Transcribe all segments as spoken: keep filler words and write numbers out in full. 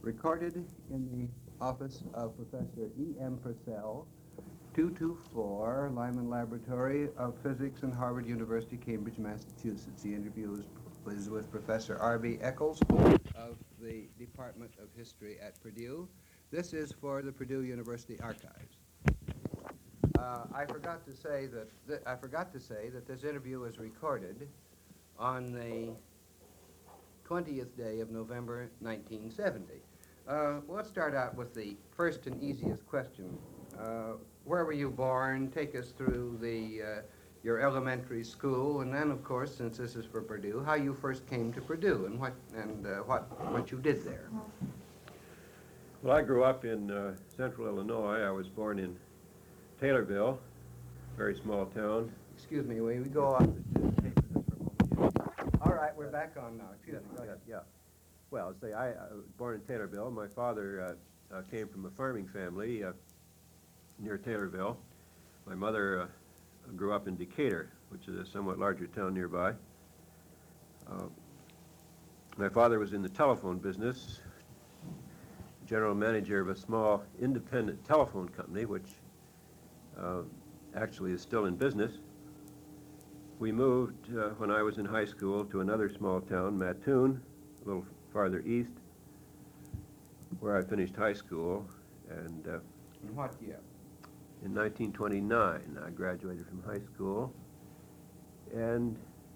Recorded in the office of Professor E M. Purcell, two two four Lyman Laboratory of Physics in Harvard University, Cambridge, Massachusetts. The interview is, is with Professor R B Eccles of the Department of History at Purdue. This is for the Purdue University Archives. Uh, I forgot to say that th I forgot to say that this interview is recorded on the twentieth day of November nineteen seventy. Uh, let's start out with the first and easiest question. Uh, where were you born? Take us through the uh, your elementary school, and then, of course, since this is for Purdue, how you first came to Purdue and what and uh, what what you did there. Well, I grew up in uh, central Illinois. I was born in Taylorville, very small town. Excuse me, we, we go off the tape for just a moment. All right, we're back on now. Excuse me. Go Yeah, ahead. yeah. Well, say I, I was born in Taylorville. My father uh, uh, came from a farming family uh, near Taylorville. My mother uh, grew up in Decatur, which is a somewhat larger town nearby. Uh, my father was in the telephone business, general manager of a small independent telephone company, which uh, actually is still in business. We moved uh, when I was in high school to another small town, Mattoon, a little farther east, where I finished high school. And uh, In what year? in nineteen twenty-nine, I graduated from high school and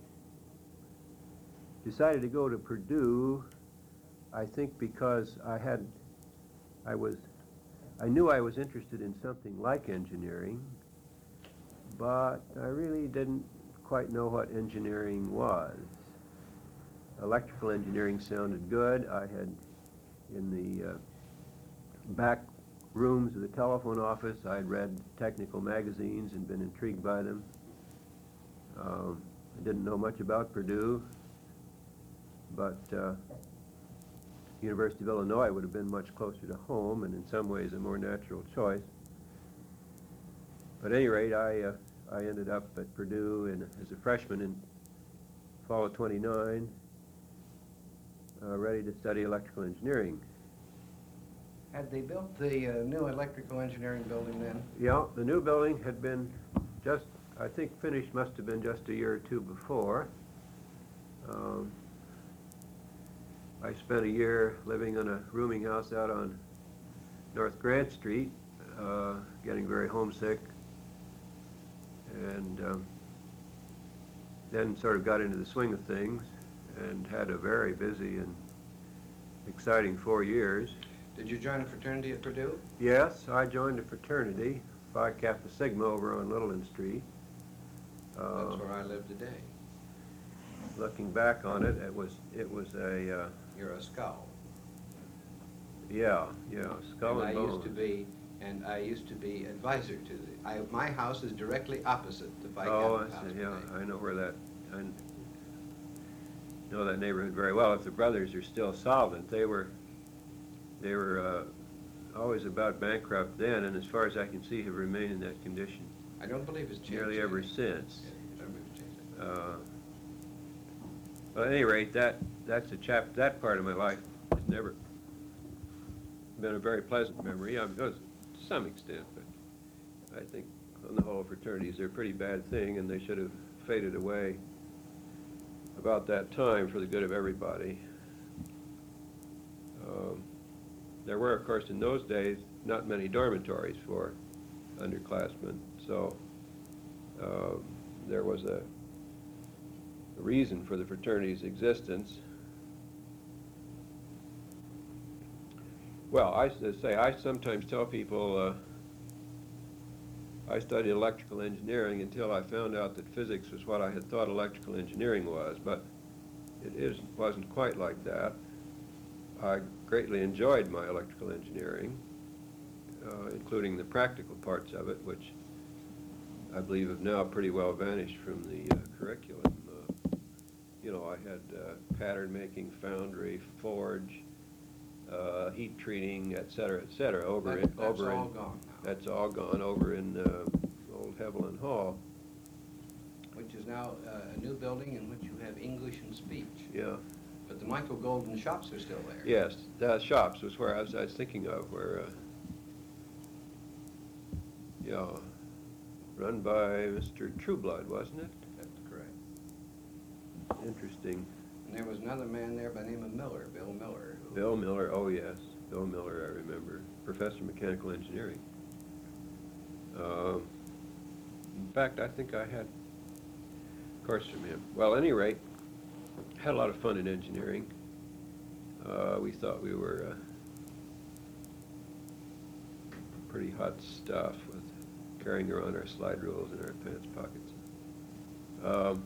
decided to go to Purdue, I think because I had, I was, I knew I was interested in something like engineering, but I really didn't quite know what engineering was. Electrical engineering sounded good. I had, in the uh, back rooms of the telephone office, I had read technical magazines and been intrigued by them. Um, I didn't know much about Purdue, but uh, University of Illinois would have been much closer to home and in some ways a more natural choice. But at any rate, I, uh, I ended up at Purdue in, as a freshman in fall of twenty-nine, uh, ready to study electrical engineering. Had they built the uh, new electrical engineering building then? Yeah, the new building had been just, I think finished must have been just a year or two before. Um, I spent a year living in a rooming house out on North Grant Street, uh, getting very homesick, and um, then sort of got into the swing of things and had a very busy and exciting four years. Did you join a fraternity at Purdue? Yes, I joined a fraternity, Phi Kappa Sigma, over on Littleton Street. Uh, That's where I live today. Looking back on it, it was it was a uh, You're a skull. yeah yeah skull and and I bones. used to be, and I used to be advisor to the. I, my house is directly opposite the Phi Oh, Kappa I house see. Yeah, today. I know where that. I know that neighborhood very well. If the brothers are still solvent, they were they were uh, always about bankrupt then, and as far as I can see, have remained in that condition I don't believe it's changed. nearly ever any. since. Yeah, I don't believe it's changed. Uh, well, at any rate, that that's a chap. That part of my life has never been a very pleasant memory. I mean, it was to some extent, but I think on the whole, fraternities are a pretty bad thing, and they should have faded away about that time for the good of everybody. Um, there were, of course, in those days, not many dormitories for underclassmen, so uh, there was a a reason for the fraternity's existence. Well, I say, I sometimes tell people uh, I studied electrical engineering until I found out that physics was what I had thought electrical engineering was, but it is, wasn't quite like that. I greatly enjoyed my electrical engineering, uh, including the practical parts of it, which I believe have now pretty well vanished from the uh, curriculum. You know, I had uh, pattern making, foundry, forge, uh, heat treating, et cetera, et cetera, over That, in that's over all in gone now. that's all gone over in uh, old Hevelin Hall. Which is now uh, a new building in which you have English and speech. Yeah, But the Michael Golden shops are still there. Yes, the shops was where I was, I was thinking of, where, uh, yeah, run by Mister Trueblood, wasn't it? That's correct. Interesting. And there was another man there by the name of Miller, Bill Miller. who- Bill Miller, oh yes, Bill Miller, I remember, professor of mechanical engineering. Um, in fact, I think I had a course from him. Well, at any rate, had a lot of fun in engineering. Uh, we thought we were uh, pretty hot stuff with carrying around our slide rules in our pants pockets. Um,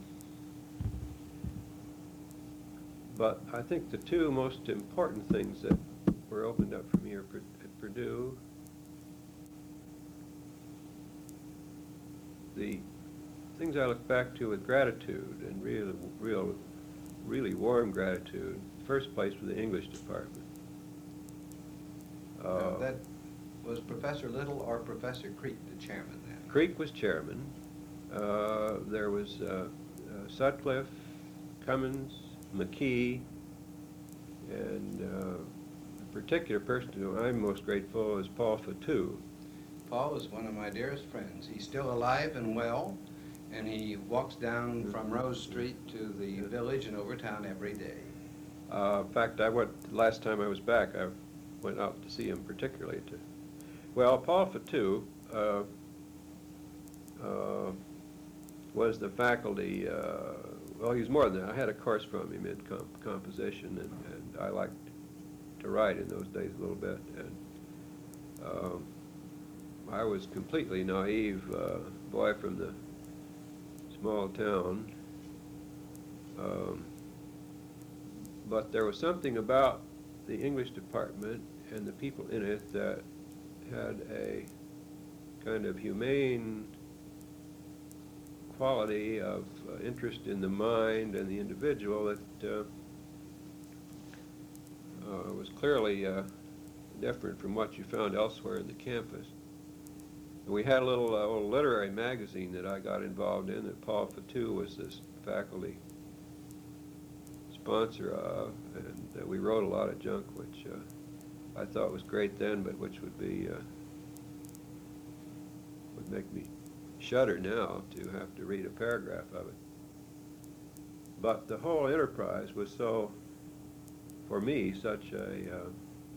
but I think the two most important things that were opened up for me are Pur- at Purdue, the things I look back to with gratitude and real, real, really warm gratitude. First place was the English department. Now, Uh, that was Professor Little or Professor Creek, the chairman then? Creek was chairman. Uh, there was uh, uh, Sutcliffe, Cummins, McKee, and uh, a particular person to whom I'm most grateful is Paul Fatou. Paul is one of my dearest friends. He's still alive and well, and he walks down from Rose Street to the village and over town every day. Uh, in fact, I went, last time I was back, I went out to see him particularly. To, well, Paul Fatou uh, uh, was the faculty, uh, well, he's more than that. I had a course from him in comp composition, and, and I liked to write in those days a little bit. And um, I was completely naive, uh, boy from the small town. Um, but there was something about the English department and the people in it that had a kind of humane quality of uh, interest in the mind and the individual that uh, uh, was clearly uh, different from what you found elsewhere in the campus. And we had a little, uh, little literary magazine that I got involved in that Paul Fatou was this faculty sponsor of, and uh, we wrote a lot of junk which uh, I thought was great then, but which would be uh, would make me shudder now to have to read a paragraph of it. But the whole enterprise was so, for me, such a uh,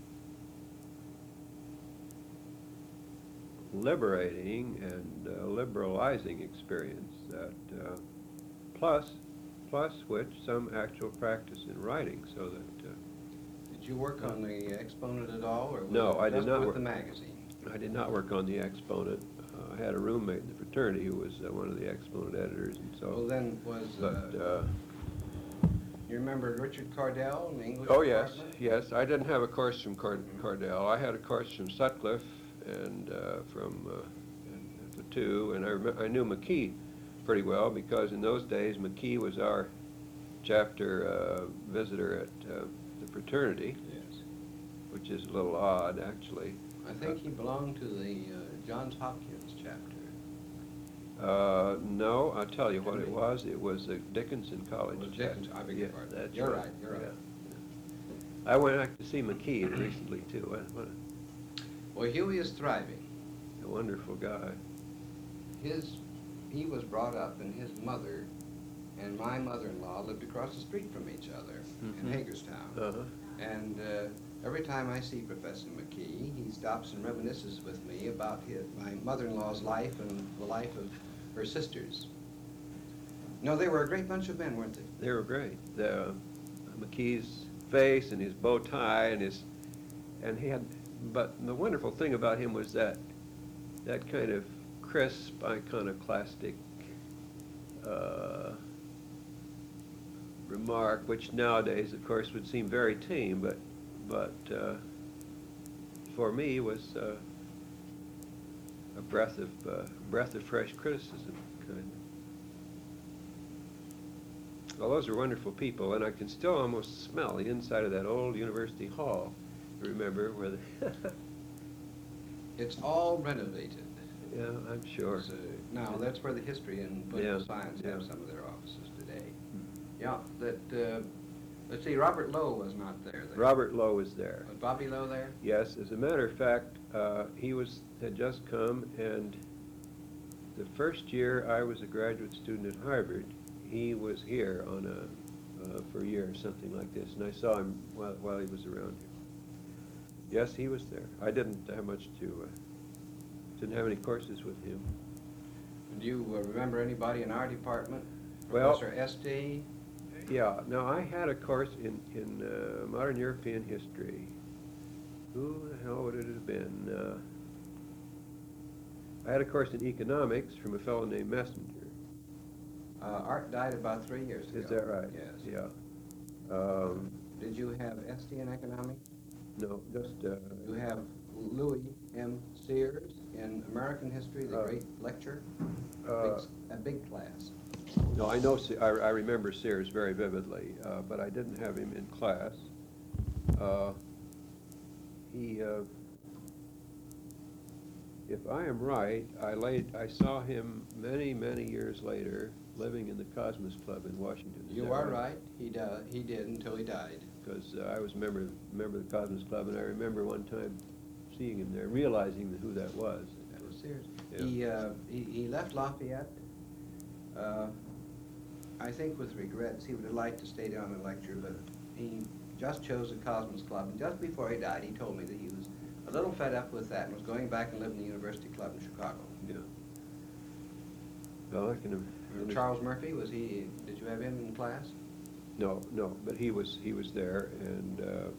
liberating and uh, liberalizing experience that uh, plus plus which some actual practice in writing, so that uh, Did you work on the Exponent at all, or was No, it I did just not with work- the magazine? I did not work on the Exponent. Uh, I had a roommate in the fraternity who was uh, one of the Exponent editors, and so. Well, then was, But uh, uh, you remember Richard Cardell in the English oh yes, department? yes. I didn't have a course from Cord Cardell. I had a course from Sutcliffe and uh, from uh, and Fatou, and I rem I knew McKee pretty well because in those days McKee was our chapter uh, visitor at uh, the fraternity, Yes. which is a little odd actually. I think he belonged to the uh, Johns Hopkins chapter. Uh, no, I'll tell you what it was. It was the Dickinson College. It was chapter. Dickinson, I beg your Yeah, pardon. that's You're right, you're right. Yeah. I went out to see McKee recently too. What, what Well, Huey is thriving. a wonderful guy. His, he was brought up, and his mother and my mother-in-law lived across the street from each other Mhm. in Hagerstown. Uh-huh. And uh, every time I see Professor McKee, he stops and reminisces with me about his, my mother-in-law's life and the life of her sisters. No, they were a great bunch of men, weren't they? They were great. The, McKee's face and his bow tie and his, and he had, but the wonderful thing about him was that, that kind of crisp, iconoclastic uh, remark, which nowadays, of course, would seem very tame, but, but uh, for me was uh, a breath of uh, breath of fresh criticism, kind of. Well, those are wonderful people, and I can still almost smell the inside of that old University Hall. Remember where the It's all renovated. yeah, I'm sure. It's, uh, now, that's where the history and political Yeah, science yeah. have some of their offices today. Yeah, that uh, Let's see, Robert Lowe was not there then. Robert Lowe was there. Was Bobby Lowe there? Yes, as a matter of fact, uh, he was had just come, and the first year I was a graduate student at Harvard, he was here on a uh, for a year or something like this, and I saw him while while he was around here. Yes, he was there. I didn't have much to uh, didn't have any courses with him. Do you uh, remember anybody in our department? Well- Professor Estee? Yeah. Now I had a course in in uh, modern European history. Who the hell would it have been? Uh, I had a course in economics from a fellow named Messenger. Uh, Art died about three years ago. Is that right? Yes. Yeah. Um, Did you have Estee in economics? no, just uh, You have Louis M. Sears in American history, the Uh, great lecture. uh, Big- a big class. no. I know. Se- I, I remember Sears very vividly, uh, but I didn't have him in class. Uh, he. Uh, If I am right, I laid, I saw him many, many years later, living in the Cosmos Club in Washington. Is You that are right. He do- he did until he died. Because uh, I was a member, member of the Cosmos Club, and I remember one time seeing him there, realizing who that was. That was Sears. Yeah. He, uh, he, he left Lafayette, uh, I think with regrets. He would have liked to stay down and lecture, but he just chose the Cosmos Club. And just before he died, he told me that he was a little fed up with that and was going back and live in the University Club in Chicago. Yeah. Well, I can. And Charles Murphy, was he, did you have him in class? No, no, but he was he was there, and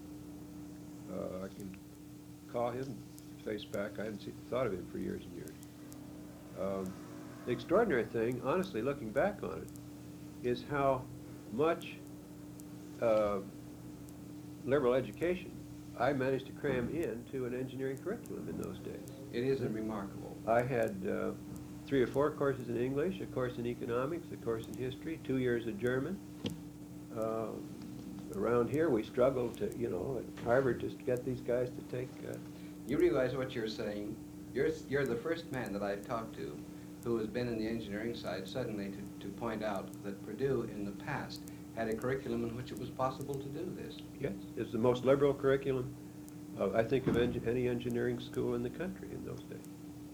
uh, uh, I can call him face back. I hadn't seen, thought of him for years and years. Um, the extraordinary thing, honestly, looking back on it, is how much uh, liberal education I managed to cram into an engineering curriculum in those days. It is remarkable. I had uh, three or four courses in English, a course in economics, a course in history, two years of German. Uh, around here, we struggled to, you know, at Harvard, just to get these guys to take. Uh, You realize what you're saying? You're, you're the first man that I've talked to who has been in the engineering side suddenly to, to point out that Purdue in the past had a curriculum in which it was possible to do this. yes, it's the most liberal curriculum, uh, I think, of eng any engineering school in the country in those days.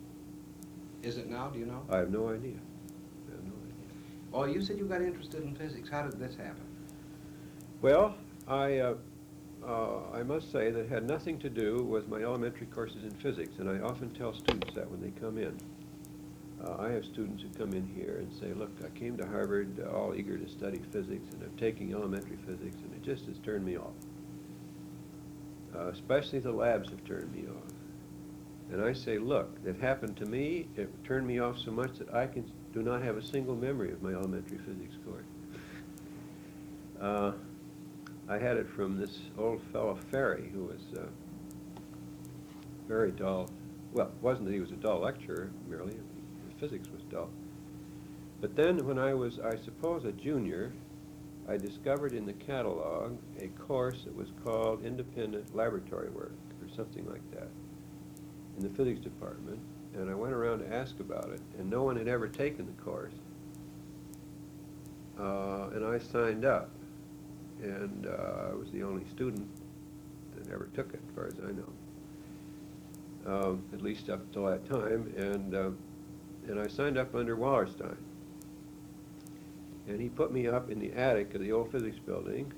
Is it now, do you know? I have no idea. I have no idea. Oh, you said you got interested in physics. How did this happen? Well, I, uh, uh, I must say that it had nothing to do with my elementary courses in physics, and I often tell students that when they come in. Uh, I have students who come in here and say, look, I came to Harvard uh, all eager to study physics, and I'm taking elementary physics, and it just has turned me off. Uh, especially the labs have turned me off. And I say, look, it happened to me, it turned me off so much that I can, do not have a single memory of my elementary physics course. Uh, I had it from this old fellow Ferry, who was uh, very dull. Well, it wasn't that he was a dull lecturer, merely. Physics was dull. But then when I was, I suppose, a junior, I discovered in the catalog a course that was called Independent Laboratory Work, or something like that, in the physics department. And I went around to ask about it, and no one had ever taken the course. Uh, and I signed up, and uh, I was the only student that ever took it, as far as I know, um, at least up until that time. And uh, and I signed up under Wallerstein. And he put me up in the attic of the old physics building,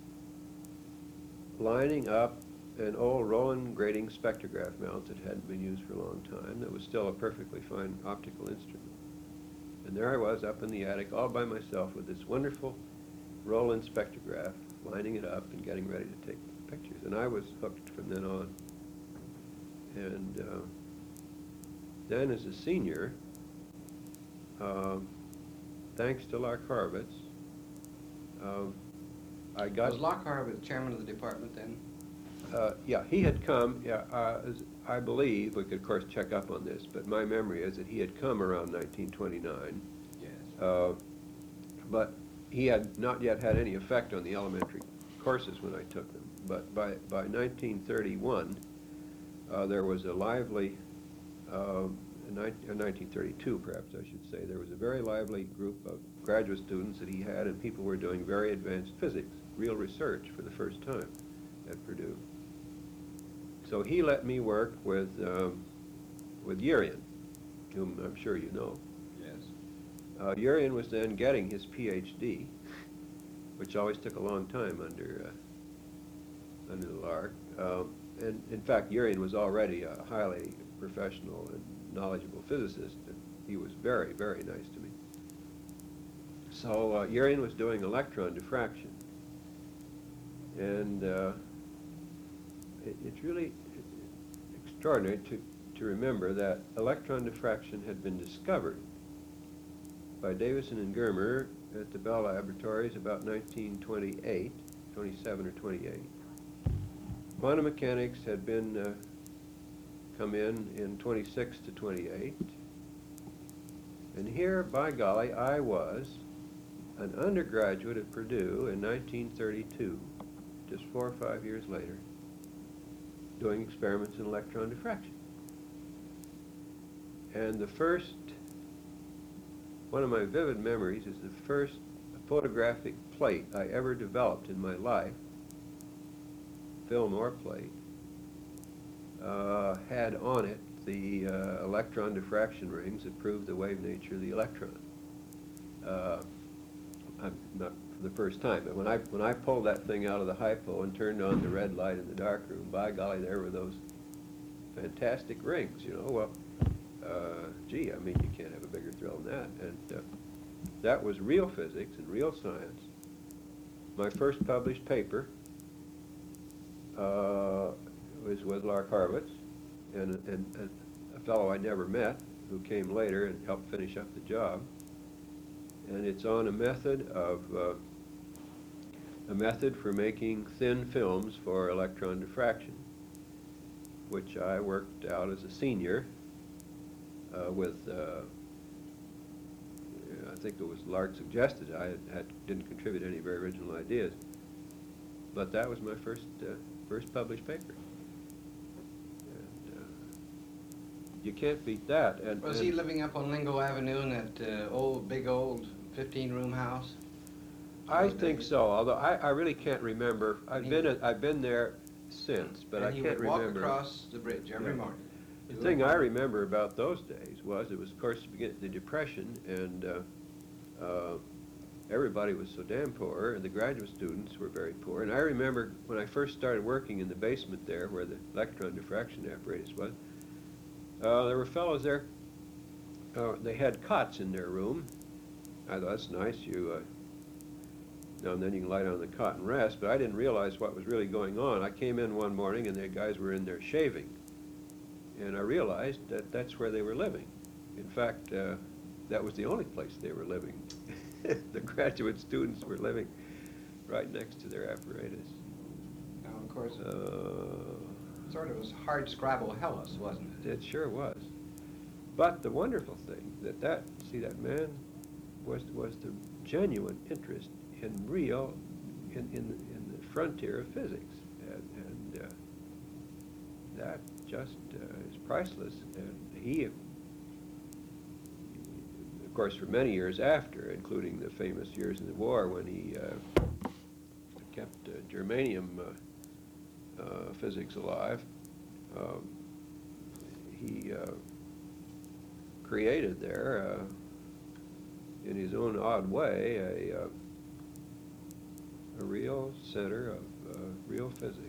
lining up an old Roland grating spectrograph mount that hadn't been used for a long time, that was still a perfectly fine optical instrument. And there I was up in the attic all by myself with this wonderful Roland spectrograph, lining it up and getting ready to take pictures. And I was hooked from then on. And uh, then as a senior, um, thanks to Lark Horowitz, um, I got... Was Lockhart the chairman of the department then? Uh, yeah, he had come, yeah, uh, as I believe, we could of course check up on this, but my memory is that he had come around nineteen twenty-nine. Yes. Uh, but he had not yet had any effect on the elementary courses when I took them. But by, by nineteen thirty-one, uh, there was a lively, uh, in nineteen thirty-two perhaps I should say, there was a very lively group of graduate students that he had, and people were doing very advanced physics, real research for the first time at Purdue. So he let me work with, um, with Urian, whom I'm sure you know. Yes. Uh, Urian was then getting his P H D, which always took a long time under, uh, under the Lark. Um, and in fact, Urian was already a highly professional and knowledgeable physicist, and he was very, very nice to me. So uh, Urian was doing electron diffraction. And uh, it, it's really extraordinary to, to remember that electron diffraction had been discovered by Davison and Germer at the Bell Laboratories about nineteen twenty-eight, twenty-seven or twenty-eight. Quantum mechanics had been uh, come in in twenty-six to twenty-eight. And here, by golly, I was an undergraduate at Purdue in nineteen thirty-two, just four or five years later, doing experiments in electron diffraction. And the first, one of my vivid memories is the first photographic plate I ever developed in my life, film or plate, uh, had on it the uh, electron diffraction rings that proved the wave nature of the electron. Uh, I'm not for the first time, but when I when I pulled that thing out of the hypo and turned on the red light in the dark room, by golly, there were those fantastic rings. You know, well, uh, gee, I mean, you can't have a bigger thrill than that. And uh, that was real physics and real science. My first published paper uh, was with Lark Harwitz, and, and, and a fellow I never met who came later and helped finish up the job. And it's on a method of uh, a method for making thin films for electron diffraction, which I worked out as a senior uh, with. Uh, I think it was Lark suggested. I had, had, didn't contribute any very original ideas, but that was my first uh, first published paper. And, uh, you can't beat that. And, Was and he living up on Lingo Avenue in that uh, old, big old fifteen-room house? I Or think did he- so, although I, I really can't remember. I've He- been at, I've been there since, but I and he can't would walk remember. across the bridge every Yeah. morning. The to thing a I farm. remember about those days was it was, of course, the begin- the Depression, and uh, uh, everybody was so damn poor, and the graduate students were very poor. And I remember when I first started working in the basement there, where the electron diffraction apparatus was, uh, there were fellows there. Uh, they had cots in their room. I thought, that's nice. You uh, now and then you can lie down on the cot and rest. But I didn't realize what was really going on. I came in one morning and the guys were in there shaving, and I realized that that's where they were living. In fact, uh, that was the only place they were living. The graduate students were living right next to their apparatus. Now, of course, Uh, sort of was hard Scrabble Hellas, wasn't it? It sure was. But the wonderful thing that that see that man was was the genuine interest in real in in, in the frontier of physics, and, and uh, that just uh, is priceless. And he, of course, for many years after, including the famous years in the war when he uh, kept uh, germanium uh, uh, physics alive. Um, he uh, created there, uh, in his own odd way, a, uh, a real center of uh, real physics.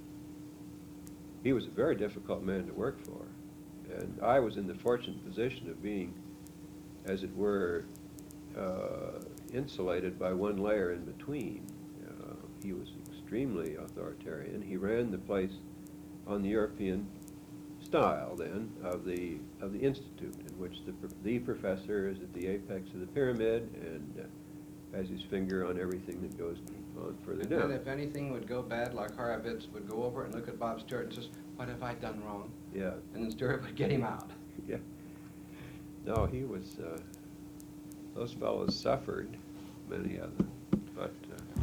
He was a very difficult man to work for, and I was in the fortunate position of being, as it were, uh, insulated by one layer in between. Uh, he was extremely authoritarian. He ran the place on the European style then of the of the institute, in which the the professor is at the apex of the pyramid and uh, has his finger on everything that goes on further And down. then if anything would go bad, like Horowitz would go over and look at Bob Stewart and says, "What have I done wrong?" Yeah, And then Stewart would get him out. yeah. No, he was. Uh, those fellows suffered, many of them, but. Uh,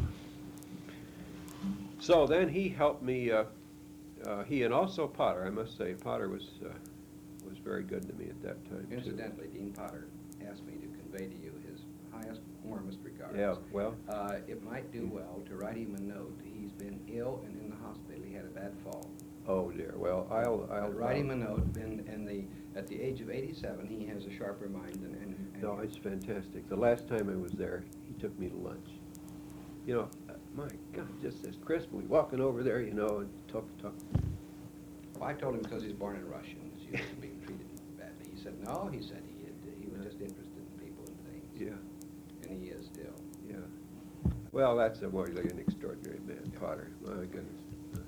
so then he helped me. Uh, uh, he and also Potter. I must say, Potter was uh, was very good to me at that time too. Incidentally, Dean Potter asked me to convey to you his highest, warmest regards. Yeah, well, Uh, it might do well to write him a note. He's been ill and in the hospital. He had a bad fall. oh dear, well, I'll, I'll. But write him a note, and, and the, at the age of eighty-seven, he has a sharper mind than any. No, it's fantastic. The last time I was there, he took me to lunch. You know, uh, my God, just as crisply walking over there, you know, and talk, talk. Well, I told him because he's born in Russia and is used to being treated badly. He said, no, he said he, had, he was just interested in people and things. Yeah, And he is still. yeah. Well, that's a really an extraordinary man, Potter. My goodness.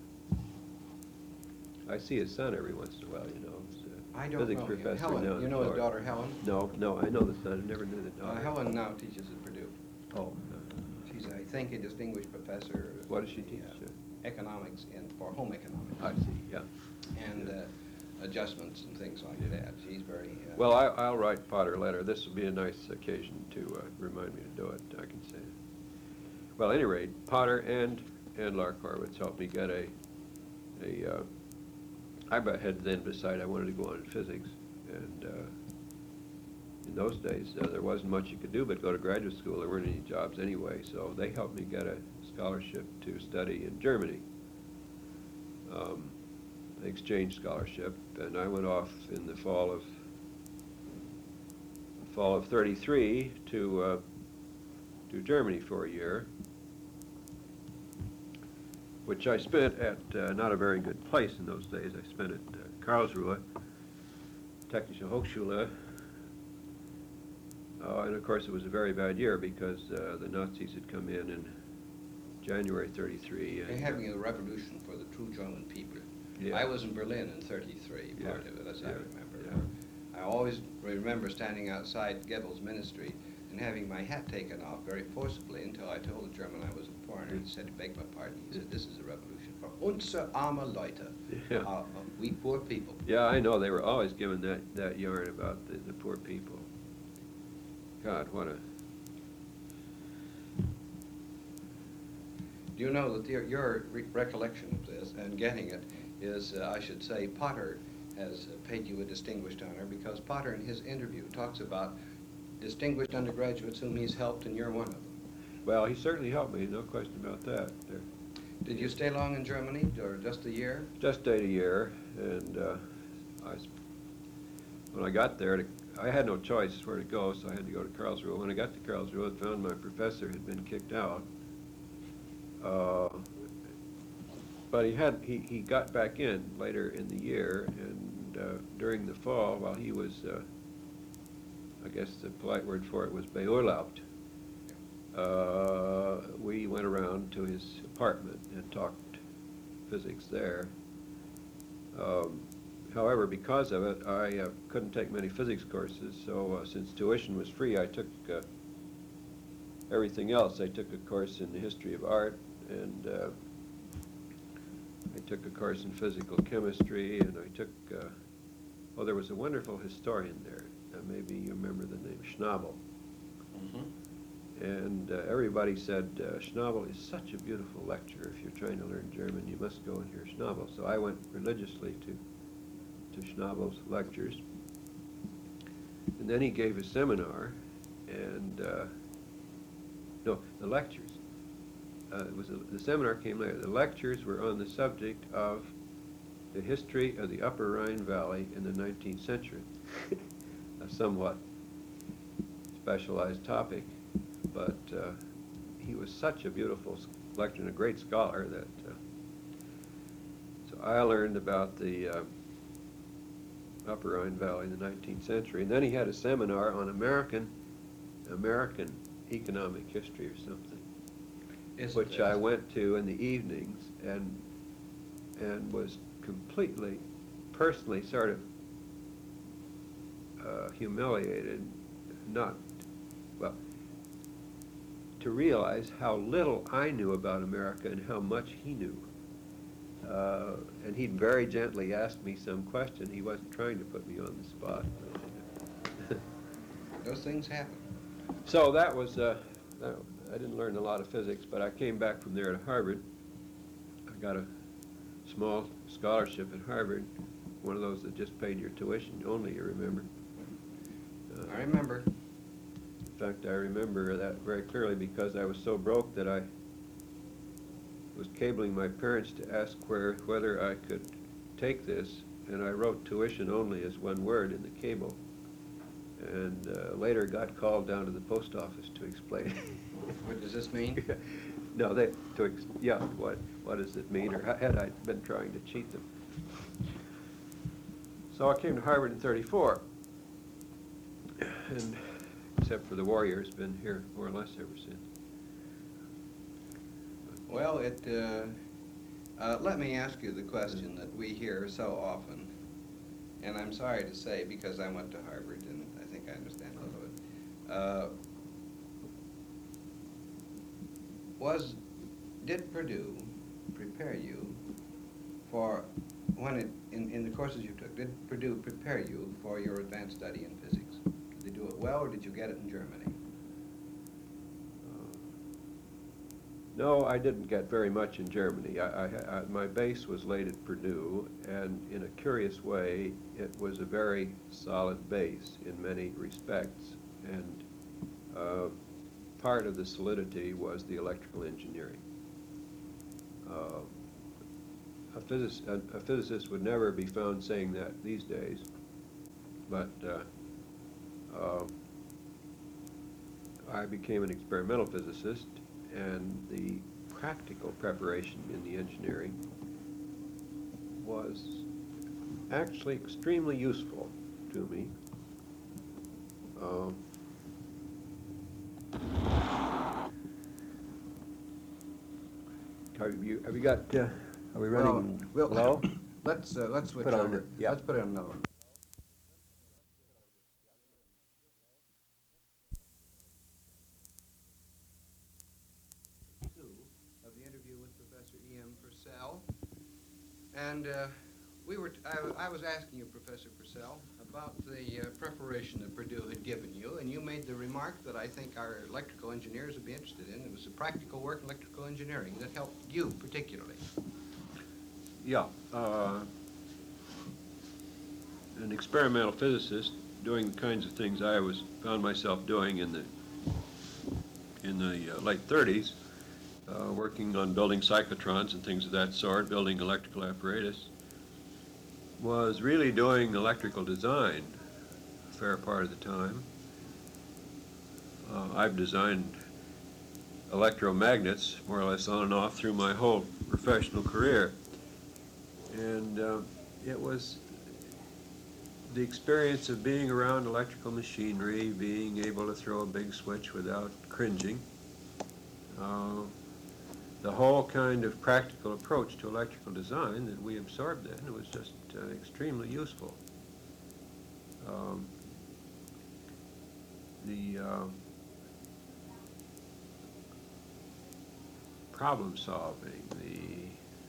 I see his son every once in a while, you know. He's a I don't physics know him. professor Helen, now in you know his Florida. daughter Helen? No, no, I know the son. I never knew the Uh, daughter. Helen now teaches at Purdue. Oh, She's, I think, a distinguished professor. of what does she the, teach? uh, Economics and for home economics. I see, yeah. And uh, adjustments and things like that. She's very. Uh, Well, I, I'll write Potter a letter. This will be a nice occasion to uh, remind me to do it, I can say. Well, at any rate, Potter and, and Lark Horowitz helped me get a, a, uh, I had then decided I wanted to go on in physics, and uh, in those days, uh, there wasn't much you could do but go to graduate school. There weren't any jobs anyway, so they helped me get a scholarship to study in Germany, um, an exchange scholarship, and I went off in the fall of fall of thirty-three to uh, to Germany for a year, which I spent at uh, not a very good place in those days. I spent at uh, Karlsruhe, Technische Hochschule, uh, and of course it was a very bad year because uh, the Nazis had come in in January thirty-three. They're having a revolution for the true German people. Yeah. I was in Berlin in thirty-three, part Yeah. of it, as Yeah. I remember. Yeah. I always remember standing outside Goebbels' ministry and having my hat taken off very forcibly until I told the German I was a foreigner. He said, beg my pardon. He said, this is a revolution for unser arme Leute, Yeah. uh, uh, we poor people. Yeah, I know. They were always giving that, that yarn about the, the poor people. God, what a... Do you know that your, your re recollection of this and getting it is, uh, I should say, Potter has uh, paid you a distinguished honor because Potter in his interview talks about distinguished undergraduates whom he's helped, and you're one of them. Well, he certainly helped me, no question about that. There, Did you stay long in Germany, or just a year? just stayed a year, and uh, I, s- when I got there, to, I had no choice where to go, so I had to go to Karlsruhe. When I got to Karlsruhe, I found my professor had been kicked out. Uh, but he had he, he got back in later in the year, and uh, during the fall, while he was, uh, I guess the polite word for it was beurlaubt, uh, we went around to his apartment and talked physics there. Um, however, because of it, I uh, couldn't take many physics courses, so uh, since tuition was free, I took uh, everything else. I took a course in the history of art, and uh, I took a course in physical chemistry, and I took, uh, well, there was a wonderful historian there. Uh, maybe you remember the name Schnabel. Mm-hmm. And uh, everybody said, uh, Schnabel is such a beautiful lecturer. If you're trying to learn German, you must go and hear Schnabel. So I went religiously to, to Schnabel's lectures. And then he gave a seminar, and, uh, no, the lectures. Uh, it was a, the seminar came later. The lectures were on the subject of the history of the Upper Rhine Valley in the nineteenth century. A somewhat specialized topic, but uh, he was such a beautiful lecturer and a great scholar that, uh, so I learned about the uh, Upper Rhine Valley in the nineteenth century, and then he had a seminar on American, American economic history or something, Isn't which it? I went to in the evenings, and and was completely, personally sort of uh, humiliated, not, well, to realize how little I knew about America and how much he knew. Uh, and he'd very gently ask me some question. He wasn't trying to put me on the spot. Those things happen. So that was, uh, that, I didn't learn a lot of physics, but I came back from there to Harvard. I got a small scholarship at Harvard, one of those that just paid your tuition only, you remember. Uh, I remember. In fact, I remember that very clearly because I was so broke that I was cabling my parents to ask where, whether I could take this, and I wrote tuition only as one word in the cable, and uh, later got called down to the post office to explain. What does this mean? No, they, to, ex yeah, what, what does it mean, or had I been trying to cheat them? So I came to Harvard in thirty-four, and except for the war years, been here more or less ever since. Well, it, uh, uh, let me ask you the question that we hear so often, and I'm sorry to say because I went to Harvard and I think I understand a little bit. Uh, was, did Purdue prepare you for, when it, in, in the courses you took, did Purdue prepare you for your advanced study in physics? Did they do it well, or did you get it in Germany? No, I didn't get very much in Germany. I, I, I, my base was laid at Purdue, and in a curious way, it was a very solid base in many respects, and uh, part of the solidity was the electrical engineering. Uh, a, physic, a, a physicist would never be found saying that these days, but uh, uh, I became an experimental physicist, and the practical preparation in the engineering was actually extremely useful to me. Um, have you have you got? Uh, are we running well, low? Let's uh, let's switch Put on over. the- yeah. Let's put it on another one. Of the interview with Professor E M Purcell, and uh, we were. T I, I was asking you, Professor Purcell, about the uh, preparation that Purdue had given you, and you made the remark that I think our electrical engineers would be interested in. It was the practical work in electrical engineering that helped you particularly. Yeah. Uh, an experimental physicist doing the kinds of things I was found myself doing in the in the uh, late thirties. Uh, working on building cyclotrons and things of that sort, building electrical apparatus, was really doing electrical design a fair part of the time. Uh, I've designed electromagnets more or less on and off through my whole professional career. And uh, it was the experience of being around electrical machinery, being able to throw a big switch without cringing. Uh, the whole kind of practical approach to electrical design that we absorbed then, it was just uh, extremely useful. Um, the uh, problem solving, the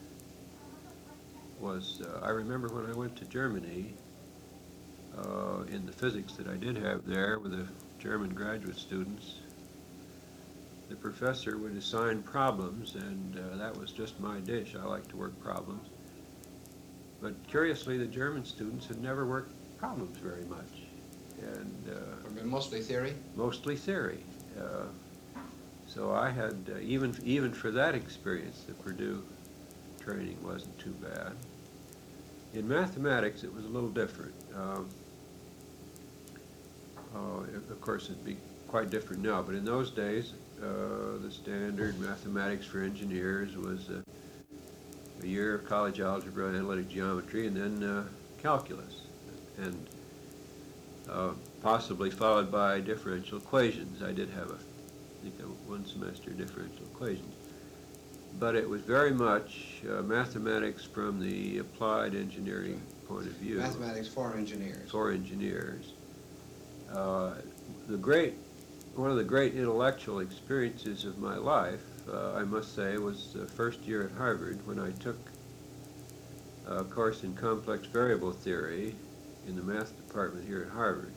was, uh, I remember when I went to Germany, uh, in the physics that I did have there with the German graduate students, the professor would assign problems, and uh, that was just my dish. I like to work problems. But curiously, the German students had never worked problems very much, and uh, Mostly theory? mostly theory. Uh, so I had, uh, even, even for that experience, the Purdue training wasn't too bad. In mathematics, it was a little different. Um, uh, of course, it'd be quite different now, but in those days, Uh, the standard mathematics for engineers was uh, a year of college algebra, analytic geometry, and then uh, calculus, and uh, possibly followed by differential equations. I did have a, I think, a one semester differential equations. But it was very much uh, mathematics from the applied engineering point of view. Mathematics for engineers. For engineers. Uh, the great One of the great intellectual experiences of my life, uh, I must say, was the first year at Harvard when I took a course in complex variable theory in the math department here at Harvard.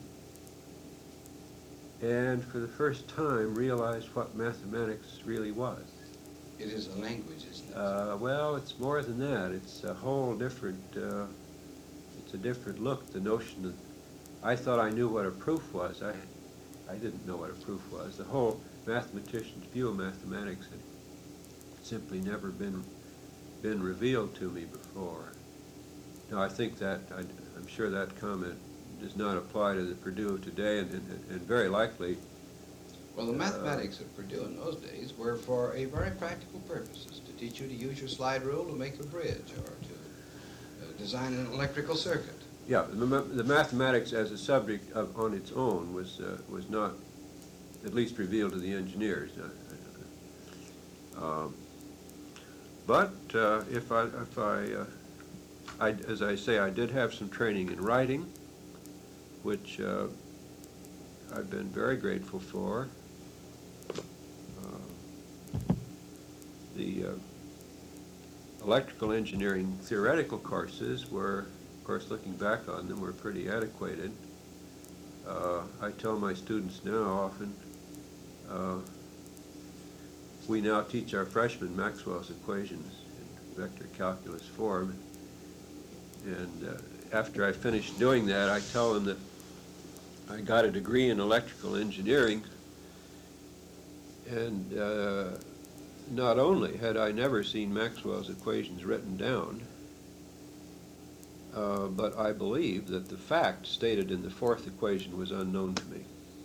And for the first time realized what mathematics really was. It is a language, isn't it? Uh, well, it's more than that. It's a whole different, uh, it's a different look, the notion of, I thought I knew what a proof was. I I didn't know what a proof was. The whole mathematician's view of mathematics had simply never been been revealed to me before. Now, I think that, I, I'm sure that comment does not apply to the Purdue of today, and, and, and very likely. Well, the Uh, mathematics at Purdue in those days were for a very practical purposes, to teach you to use your slide rule to make a bridge or to uh, design an electrical circuit. Yeah, the, ma- the mathematics as a subject of, on its own was, uh, was not at least revealed to the engineers. Uh, um, but uh, if I, if I, uh, I, as I say, I did have some training in writing, which uh, I've been very grateful for. Uh, the uh, electrical engineering theoretical courses were, of course, looking back on them, were pretty antiquated. Uh, I tell my students now often, uh, we now teach our freshmen Maxwell's equations in vector calculus form. And uh, after I finish doing that, I tell them that I got a degree in electrical engineering, and uh, not only had I never seen Maxwell's equations written down, uh, but I believe that the fact stated in the fourth equation was unknown to me.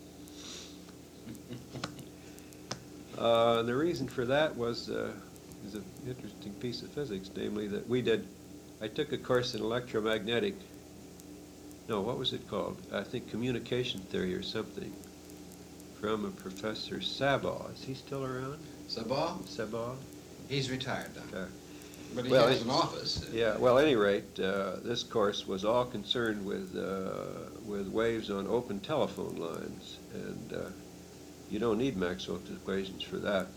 Uh, the reason for that was uh, is an interesting piece of physics, namely that we did, I took a course in electromagnetic, no, what was it called? I think communication theory or something, from a Professor Sabaw. Is he still around? Sabaw? Sabaw? He's retired now. Okay. But he Well, has it- an office. Yeah, well, at any rate, uh, this course was all concerned with, uh, with waves on open telephone lines, and uh, you don't need Maxwell's equations for that.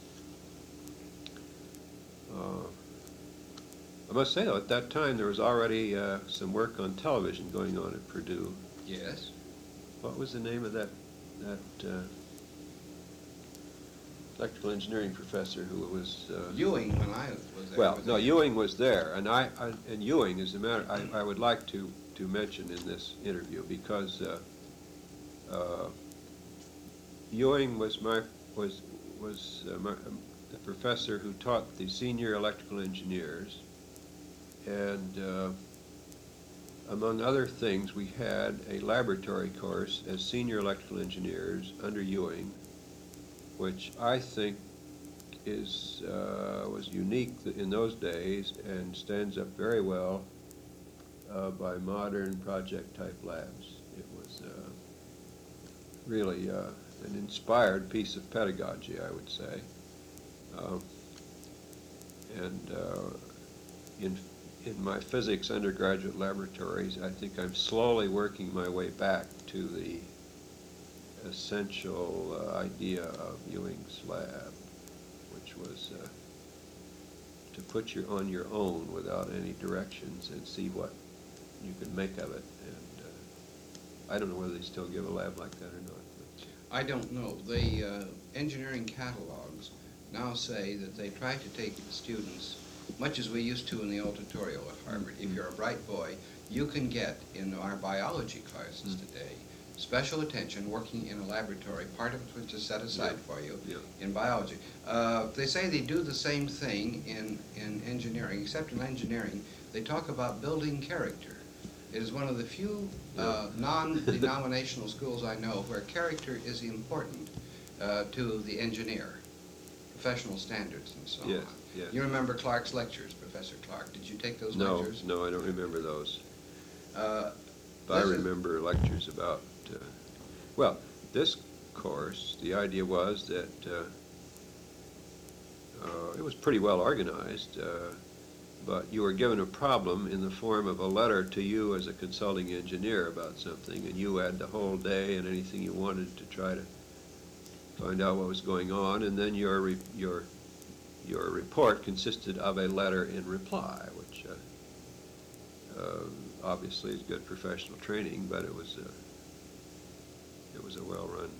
Uh, I must say, though, at that time there was already uh, some work on television going on at Purdue. Yes. What was the name of that that uh, electrical engineering professor who was? Uh, Ewing, when I was there. well, was no, there. Ewing was there, and I, I and Ewing, as a matter, I, I would like to to mention in this interview because uh, uh, Ewing was my was was uh, my, um, the professor who taught the senior electrical engineers. And uh, among other things, we had a laboratory course as senior electrical engineers under Ewing, which I think is uh, was unique in those days and stands up very well uh, by modern project-type labs. It was uh, really uh, an inspired piece of pedagogy, I would say. Um, and uh, in In my physics undergraduate laboratories, I think I'm slowly working my way back to the essential uh, idea of Ewing's lab, which was uh, to put you on your own without any directions and see what you can make of it. And uh, I don't know whether they still give a lab like that or not. But I don't know. The uh, engineering catalogs now say that they try to take the students, much as we used to in the old tutorial at Harvard. If you're a bright boy, you can get in our biology classes Mm. today special attention working in a laboratory, part of which is set aside Yeah. for you Yeah. in biology. Uh, they say they do the same thing in, in engineering, except in engineering, they talk about building character. It is one of the few uh, non-denominational schools I know where character is important uh, to the engineer, professional standards and so Yes, on. yes. You remember Clark's lectures, Professor Clark. Did you take those no, lectures? no, I don't remember those. Uh, But I this is- remember lectures about, uh, well, this course, the idea was that uh, uh, it was pretty well organized, uh, but you were given a problem in the form of a letter to you as a consulting engineer about something, and you had the whole day and anything you wanted to try to find out what was going on, and then your re your your report consisted of a letter in reply, which uh, uh, obviously is good professional training, but it was uh, it was a well-run.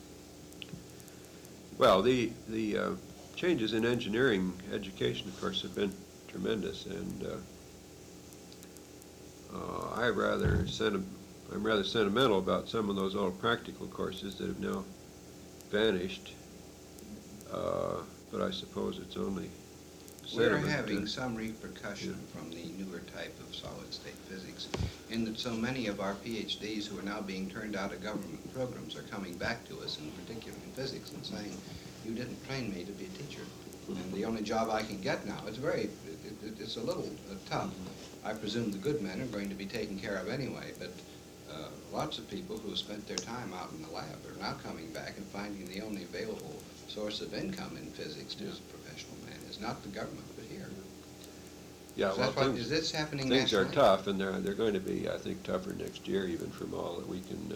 Well, the the uh, changes in engineering education, of course, have been tremendous, and uh, uh, I rather senti I'm rather sentimental about some of those old practical courses that have now vanished, uh, but I suppose it's only We're sentiment. having uh, some repercussion from the newer type of solid-state physics, in that so many of our PhDs who are now being turned out of government programs are coming back to us, in particular in physics, and saying, you didn't train me to be a teacher. And the only job I can get now, it's very, it, it, it's a little uh, tough. I presume the good men are going to be taken care of anyway, but uh, lots of people who have spent their time out in the lab are now coming back and finding the only available source of income in physics to a professional man is not the government, but here. Yeah, Is well, that what- things, is this happening things are nationally? tough, and they're, they're going to be, I think, tougher next year, even from all that we can uh,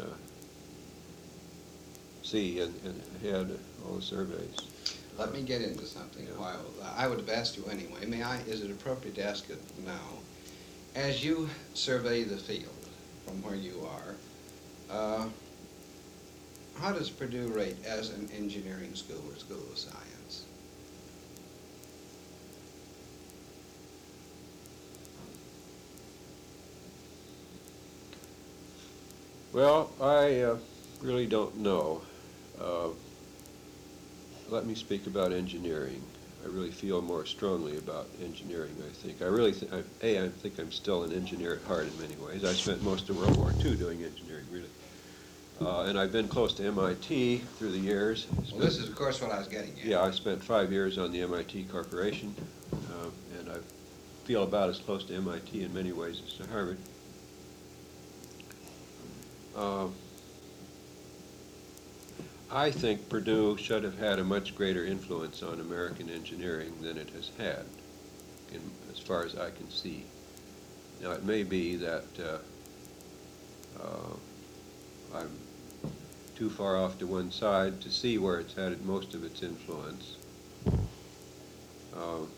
see and, and ahead of all the surveys. Let me get into something Yeah. a while. I would have asked you anyway. May I, is it appropriate to ask it now? As you survey the field from where you are, uh, how does Purdue rate as an engineering school or school of science? Well, I uh, really don't know. Uh, let me speak about engineering. I really feel more strongly about engineering, I think. I really, th I, A, I think I'm still an engineer at heart in many ways. I spent most of World War Two doing engineering, really. Uh, and I've been close to M I T through the years. Well, this is, of course, what I was getting at. Yeah, I spent five years on the M I T Corporation, uh, and I feel about as close to M I T in many ways as to Harvard. Uh, I think Purdue should have had a much greater influence on American engineering than it has had, in, as far as I can see. Now, it may be that uh, uh, I'm too far off to one side to see where it's had most of its influence. Uh,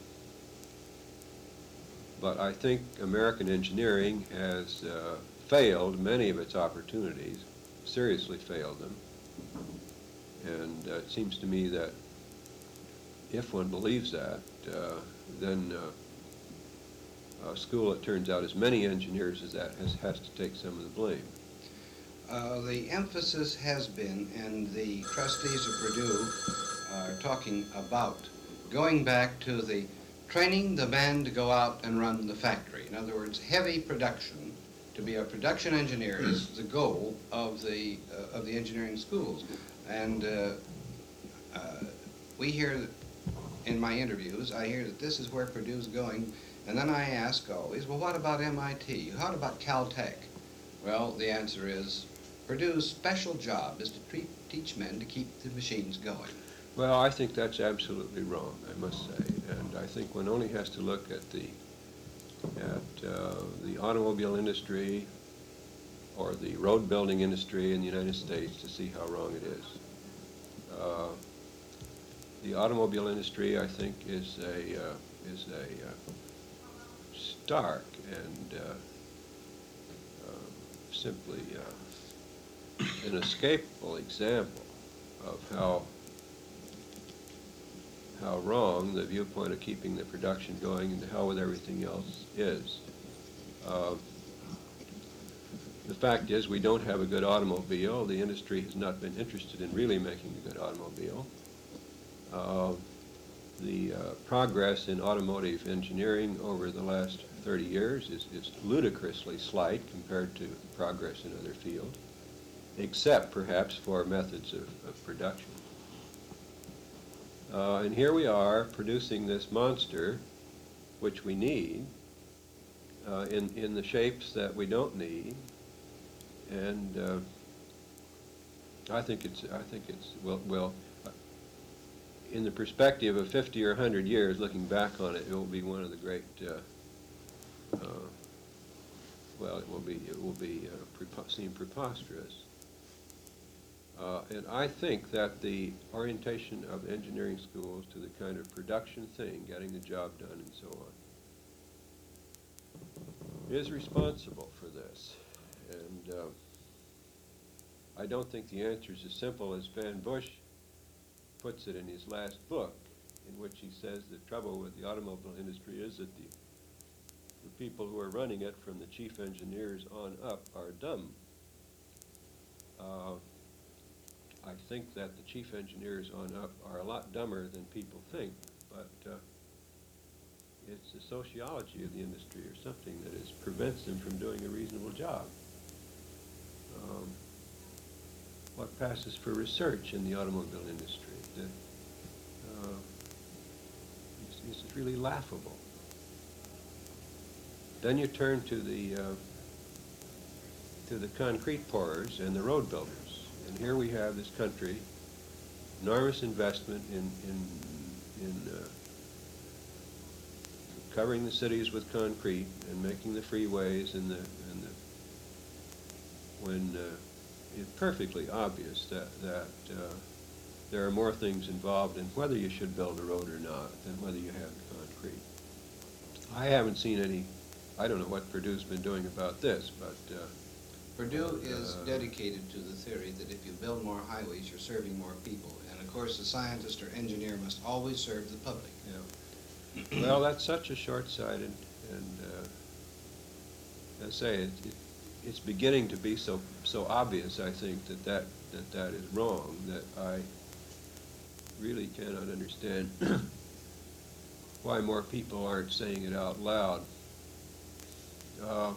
but I think American engineering has uh, failed many of its opportunities, seriously failed them. And uh, it seems to me that if one believes that, uh, then uh, a school that turns out as many engineers as that has, has to take some of the blame. Uh, the emphasis has been, and the trustees of Purdue are talking about, going back to the training the man to go out and run the factory. In other words, heavy production. To be a production engineer is the goal of the uh, of the engineering schools. And uh, uh, we hear that in my interviews, I hear that this is where Purdue's going. And then I ask always, well, what about M I T? How about Caltech? Well, the answer is Purdue's special job is to treat, teach men to keep the machines going. Well, I think that's absolutely wrong, I must say. And I think one only has to look at the at uh, the automobile industry or the road building industry in the United States to see how wrong it is. Uh, the automobile industry, I think, is a uh, is a uh, stark and uh, uh, simply uh, an inescapable example of how how wrong the viewpoint of keeping the production going and to hell with everything else is. Uh, the fact is we don't have a good automobile. The industry has not been interested in really making a good automobile. Uh, the uh, progress in automotive engineering over the last thirty years is, is ludicrously slight compared to progress in other fields, except perhaps for methods of, of production. Uh, and here we are producing this monster, which we need, uh, in, in the shapes that we don't need. And uh, I think it's, I think it's, well, well uh, in the perspective of fifty or a hundred years, looking back on it, it will be one of the great, uh, uh, well, it will be, it will be uh, prepo seem preposterous. Uh, and I think that the orientation of engineering schools to the kind of production thing, getting the job done and so on, is responsible for this. And uh, I don't think the answer is as simple as Van Bush puts it in his last book, in which he says the trouble with the automobile industry is that the, the people who are running it, from the chief engineers on up, are dumb. Uh, I think that the chief engineers on up are a lot dumber than people think, but uh, it's the sociology of the industry or something that is, prevents them from doing a reasonable job. Um, what passes for research in the automobile industry that uh, is, is really laughable. Then you turn to the uh, to the concrete pourers and the road builders, and here we have this country, enormous investment in in in uh, covering the cities with concrete and making the freeways and the and the when uh, it's perfectly obvious that that uh, there are more things involved in whether you should build a road or not than whether you have the concrete. I haven't seen any. I don't know what Purdue's been doing about this, but uh, Purdue is uh, dedicated to the theory that if you build more highways, you're serving more people. And of course, the scientist or engineer must always serve the public. yeah. Well, that's such a short-sighted, and uh, as I say, it, it, it's beginning to be so so obvious. I think that that that, that is wrong. That I really cannot understand why more people aren't saying it out loud. Uh,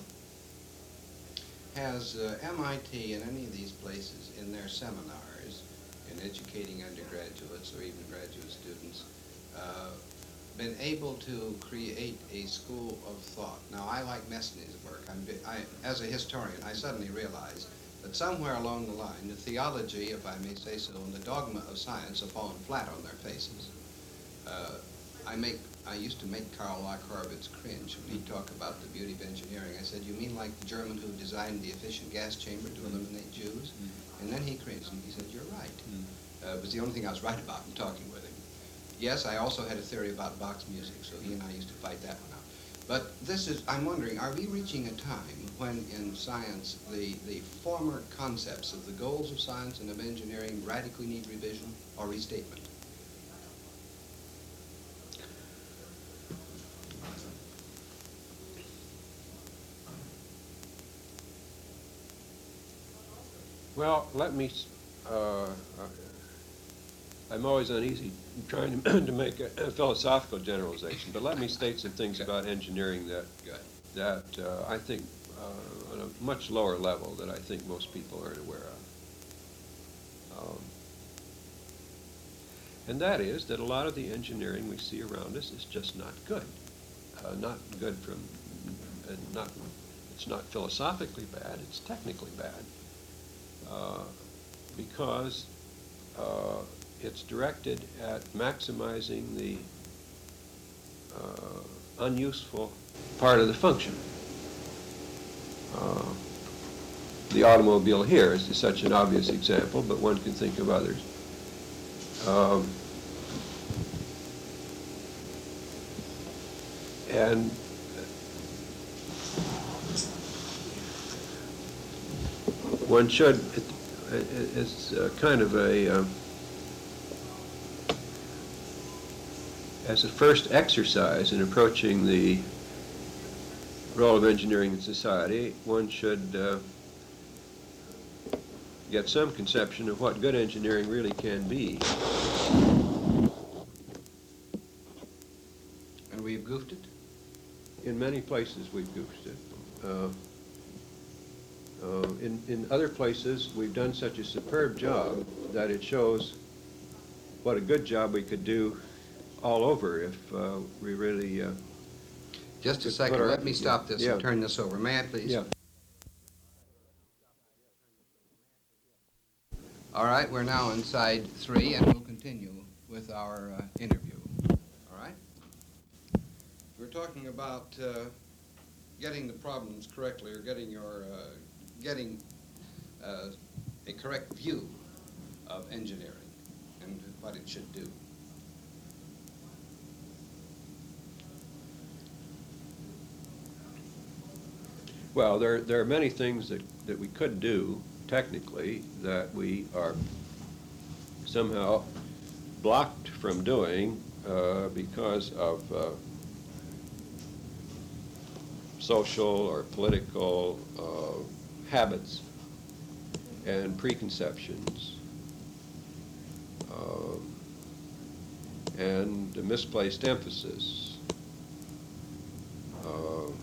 Has uh, M I T and any of these places in their seminars, in educating undergraduates or even graduate students, uh, been able to create a school of thought? Now, I like Mesny's work. I'm, I, as a historian, I suddenly realized that somewhere along the line, the theology, if I may say so, and the dogma of science have fallen flat on their faces. Uh, I make I used to make Karl Loch Horowitz cringe when he'd talk about the beauty of engineering. I said, you mean like the German who designed the efficient gas chamber to eliminate Jews? Mm. And then he cringed and he said, you're right. Mm. Uh, it was the only thing I was right about in talking with him. Yes, I also had a theory about Bach's music, so he and I used to fight that one out. But this is, I'm wondering, are we reaching a time when in science the, the former concepts of the goals of science and of engineering radically need revision or restatement? Well, let me, uh, I'm always uneasy trying to, to make a, a philosophical generalization, but let me state some things Okay. about engineering that, Good. that uh, I think uh, on a much lower level that I think most people aren't aware of. Um, and that is that a lot of the engineering we see around us is just not good. Uh, not good from, and not, it's not philosophically bad, it's technically bad. Uh, because uh, it's directed at maximizing the uh, unuseful part of the function. Uh, the automobile here is such an obvious example, but one can think of others. Um, and one should, it, it, it's uh, kind of a, uh, as a first exercise in approaching the role of engineering in society, one should uh, get some conception of what good engineering really can be. And we've goofed it? In many places we've goofed it. Uh, Uh, in, in other places, we've done such a superb job that it shows what a good job we could do all over if uh, we really... Uh, Just a Put second, our- let me stop this yeah. and turn this over. May I please? yeah. All right, we're now on side three, and we'll continue with our uh, interview. All right? We're talking about uh, getting the problems correctly, or getting your, uh, getting uh, a correct view of engineering and what it should do. Well, there, there are many things that, that we could do technically that we are somehow blocked from doing uh, because of uh, social or political uh, habits. and preconceptions, um, and a misplaced emphasis. Um,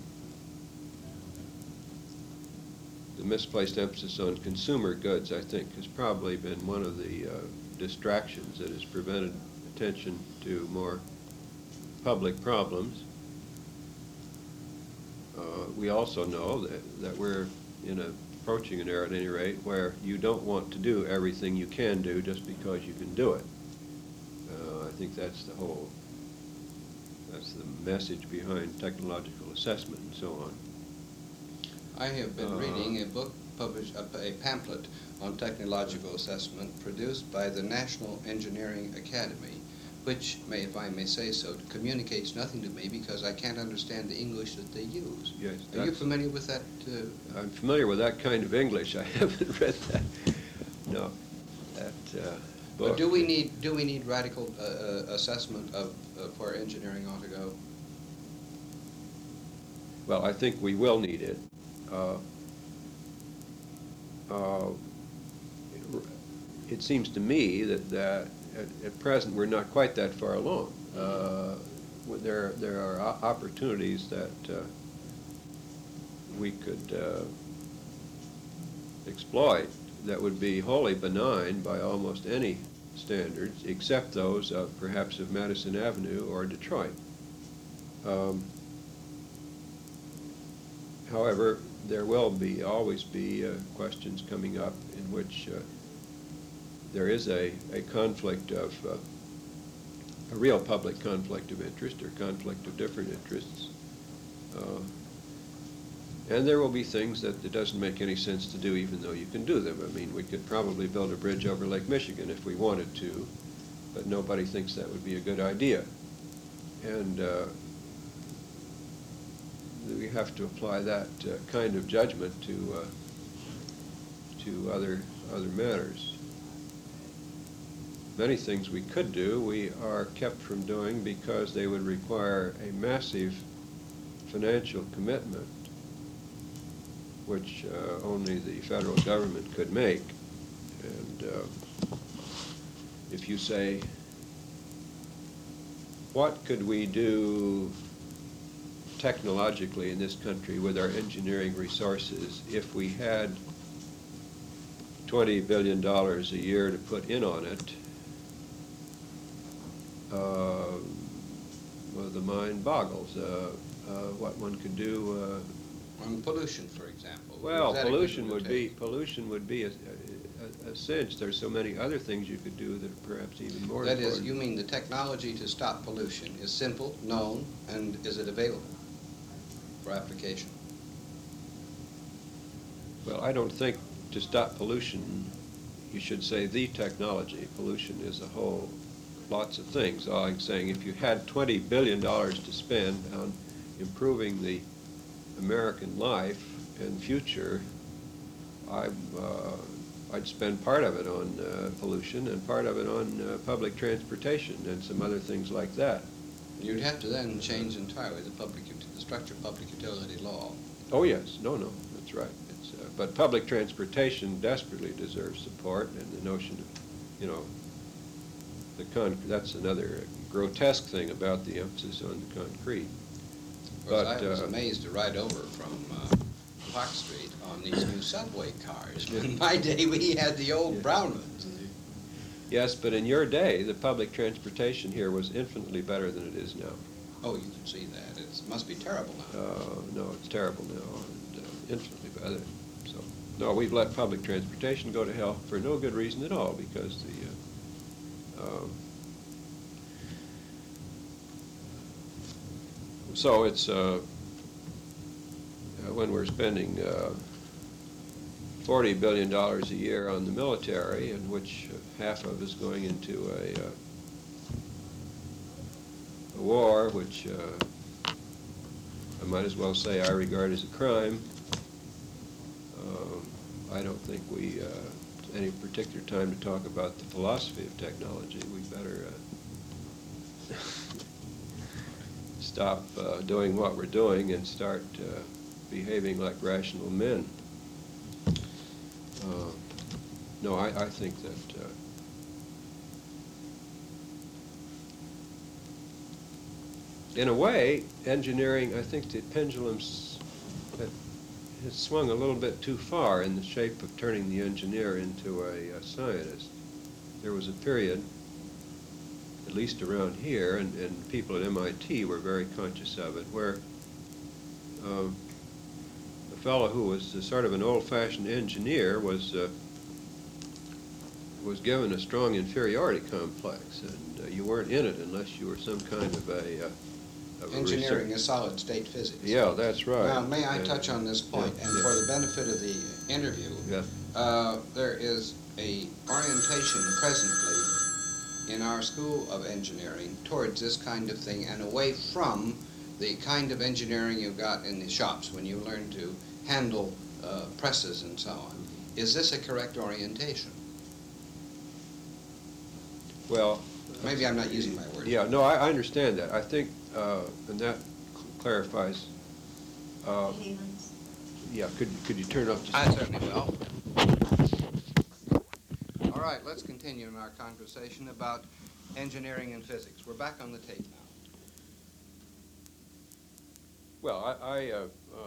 the misplaced emphasis on consumer goods, I think, has probably been one of the uh, distractions that has prevented attention to more public problems. Uh, we also know that, that we're in a, approaching an era, at any rate, where you don't want to do everything you can do just because you can do it. Uh, I think that's the whole, that's the message behind technological assessment and so on. I have been Uh, reading a book published, a, a pamphlet on technological assessment produced by the National Engineering Academy, which, may, if I may say so, communicates nothing to me because I can't understand the English that they use. Yes, Are you that's- familiar with that? Uh, I'm familiar with that kind of English. I haven't read that. No, that uh, book. but do we need do we need radical uh, uh, assessment of uh, where engineering ought to go? Well, I think we will need it. Uh, uh, it seems to me that, that at, at present we're not quite that far along. Uh, well, there, there are o- opportunities that uh, we could uh, exploit that would be wholly benign by almost any standards, except those of perhaps of Madison Avenue or Detroit. Um, However, there will be, always be uh, questions coming up in which uh, there is a, a conflict of, uh, a real public conflict of interest or conflict of different interests. Uh, and there will be things that it doesn't make any sense to do even though you can do them. I mean, we could probably build a bridge over Lake Michigan if we wanted to, but nobody thinks that would be a good idea. And uh, we have to apply that uh, kind of judgment to uh, to other other matters. Many things we could do, we are kept from doing because they would require a massive financial commitment, which uh, only the federal government could make. And uh, if you say, what could we do technologically in this country with our engineering resources if we had twenty billion dollars a year to put in on it, uh, well, the mind boggles uh, uh, what one could do. Uh, On pollution, for example. well, Is that a good pollution would be notation? pollution would be a, a, a cinch. There's so many other things you could do that are perhaps even more That important. is, you mean the technology to stop pollution is simple, known, and is it available for application? Well, I don't think to stop pollution, you should say the technology. Pollution is a whole, lots of things. All I'm saying, if you had twenty billion dollars to spend on improving the American life and future, I, uh, I'd spend part of it on uh, pollution and part of it on uh, public transportation and some other things like that. You'd have to then change entirely the public, ut- the structure of public utility law. Oh, yes. No, no, that's right. It's, uh, but public transportation desperately deserves support, and the notion of, you know, the con, that's another grotesque thing about the emphasis on the concrete. Of course, But, I was uh, amazed to ride over from uh, Park Street on these new subway cars. In my day, we had the old Yeah. brown ones. Yes, but in your day, the public transportation here was infinitely better than it is now. Oh, you can see that. It must be terrible now. Uh, no, it's terrible now, and uh, infinitely better. So, no, we've let public transportation go to hell for no good reason at all, because the, uh, um, so it's, uh, uh, when we're spending uh, forty billion dollars a year on the military, in which uh, half of is going into a, uh, a war, which uh, I might as well say I regard as a crime. Um, I don't think we, uh, any particular time to talk about the philosophy of technology. We better uh, stop uh, doing what we're doing and start uh, behaving like rational men. Uh, no, I, I think that uh, in a way, engineering, I think the pendulum's ha- has swung a little bit too far in the shape of turning the engineer into a, a scientist. There was a period, at least around here, and, and people at M I T were very conscious of it, where um, a fellow who was a sort of an old-fashioned engineer was uh, was given a strong inferiority complex, and uh, you weren't in it unless you were some kind of a, uh, of a Engineering research- is solid-state physics. Yeah, that's right. Now, may I And- touch on this point? Yeah, And yeah. for the benefit of the interview, Yeah. uh, there is a orientation presently in our School of Engineering towards this kind of thing and away from the kind of engineering you got in the shops when you learn to handle uh, presses and so on. Is this a correct orientation? Well, Maybe I'm not using my words. yeah, no, I, I understand that. I think, uh, and that cl- clarifies. Uh, Havens. yeah, could could you turn up? Just I certainly will. All right, let's continue in our conversation about engineering and physics. We're back on the tape now. Well, I, I uh, uh,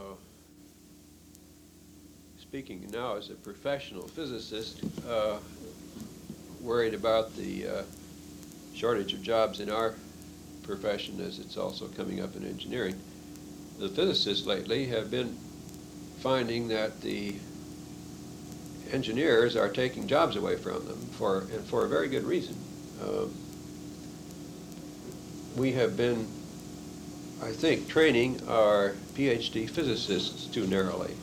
speaking now as a professional physicist, uh, worried about the uh, shortage of jobs in our profession as it's also coming up in engineering. The physicists lately have been finding that the engineers are taking jobs away from them for, and for a very good reason. Um, we have been, I think, training our PhD physicists too narrowly.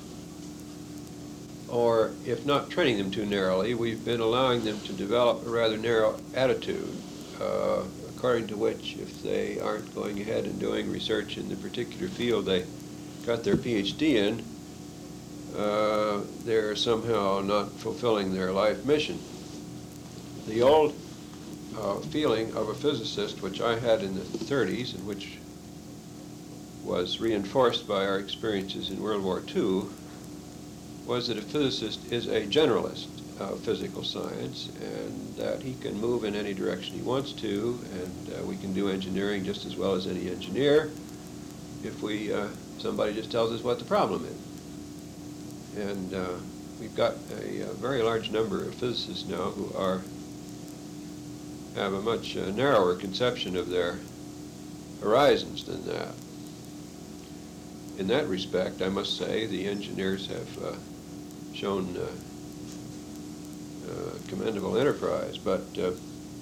Or if not training them too narrowly, we've been allowing them to develop a rather narrow attitude, uh, according to which if they aren't going ahead and doing research in the particular field they got their PhD in, uh, they're somehow not fulfilling their life mission. The old uh, feeling of a physicist, which I had in the thirties and which was reinforced by our experiences in World War Two, was that a physicist is a generalist of physical science and that he can move in any direction he wants to, and uh, we can do engineering just as well as any engineer if we uh, somebody just tells us what the problem is. And uh, we've got a, a very large number of physicists now who are have a much uh, narrower conception of their horizons than that. In that respect, I must say the engineers have uh, shown uh, uh, commendable enterprise, but uh,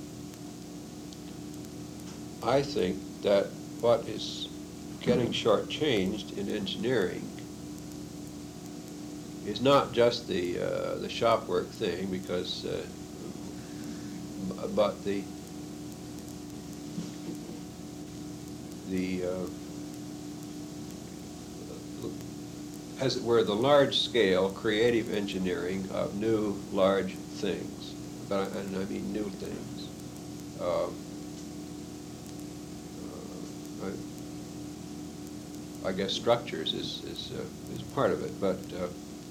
I think that what is getting shortchanged in engineering is not just the uh, the shop work thing, because uh, but the the uh, as it were, the large-scale creative engineering of new, large things, but and I mean new things. Uh, uh, I, I guess structures is is uh, is part of it, but uh,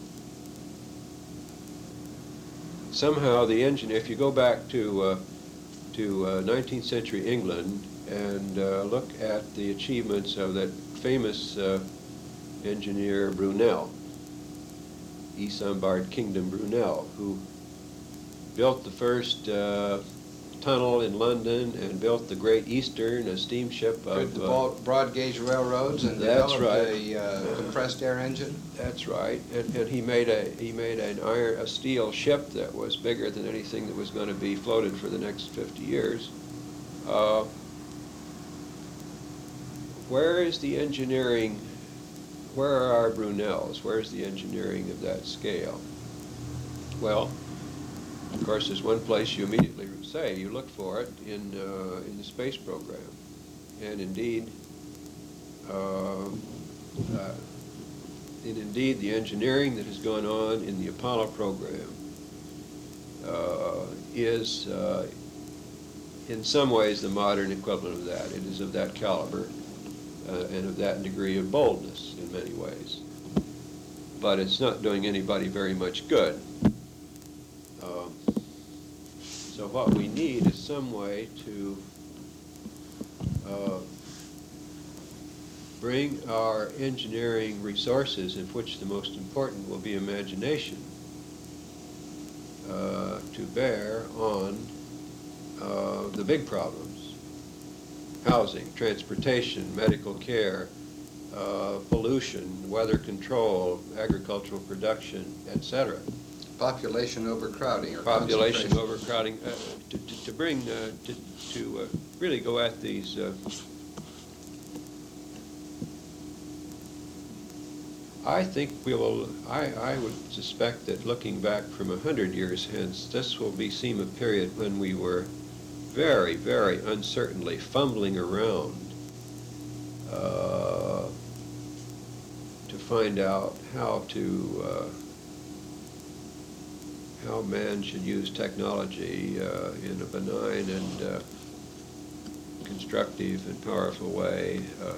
somehow the engineer. If you go back to uh, to uh, nineteenth century England and uh, look at the achievements of that famous Uh, engineer Brunel, Isambard Kingdom Brunel, who built the first uh, tunnel in London and built the Great Eastern, a steamship Built of... the uh, broad- broad gauge railroads and That's developed right. a uh, compressed air engine. That's right, and, and he made a he made an iron a steel ship that was bigger than anything that was going to be floated for the next fifty years. Uh, where is the engineering? Where are our Brunels? Where's the engineering of that scale? Well, of course, there's one place you immediately say you look for it in uh, in the space program, and indeed, uh, uh, and indeed, the engineering that has gone on in the Apollo program uh, is, uh, in some ways, the modern equivalent of that. It is of that caliber. Uh, and of that degree of boldness in many ways. But it's not doing anybody very much good. Um, So what we need is some way to uh, bring our engineering resources, of which the most important will be imagination, uh, to bear on uh, the big problems: housing, transportation, medical care, uh, pollution, weather control, agricultural production, et cetera. Population overcrowding or Population concentration. overcrowding, uh, to, to, to bring, uh, to, to uh, really go at these uh, I think we will, I, I would suspect that looking back from a hundred years hence, this will be seem a period when we were very, very uncertainly fumbling around uh, to find out how to, uh, how man should use technology uh, in a benign and uh, constructive and powerful way. Uh,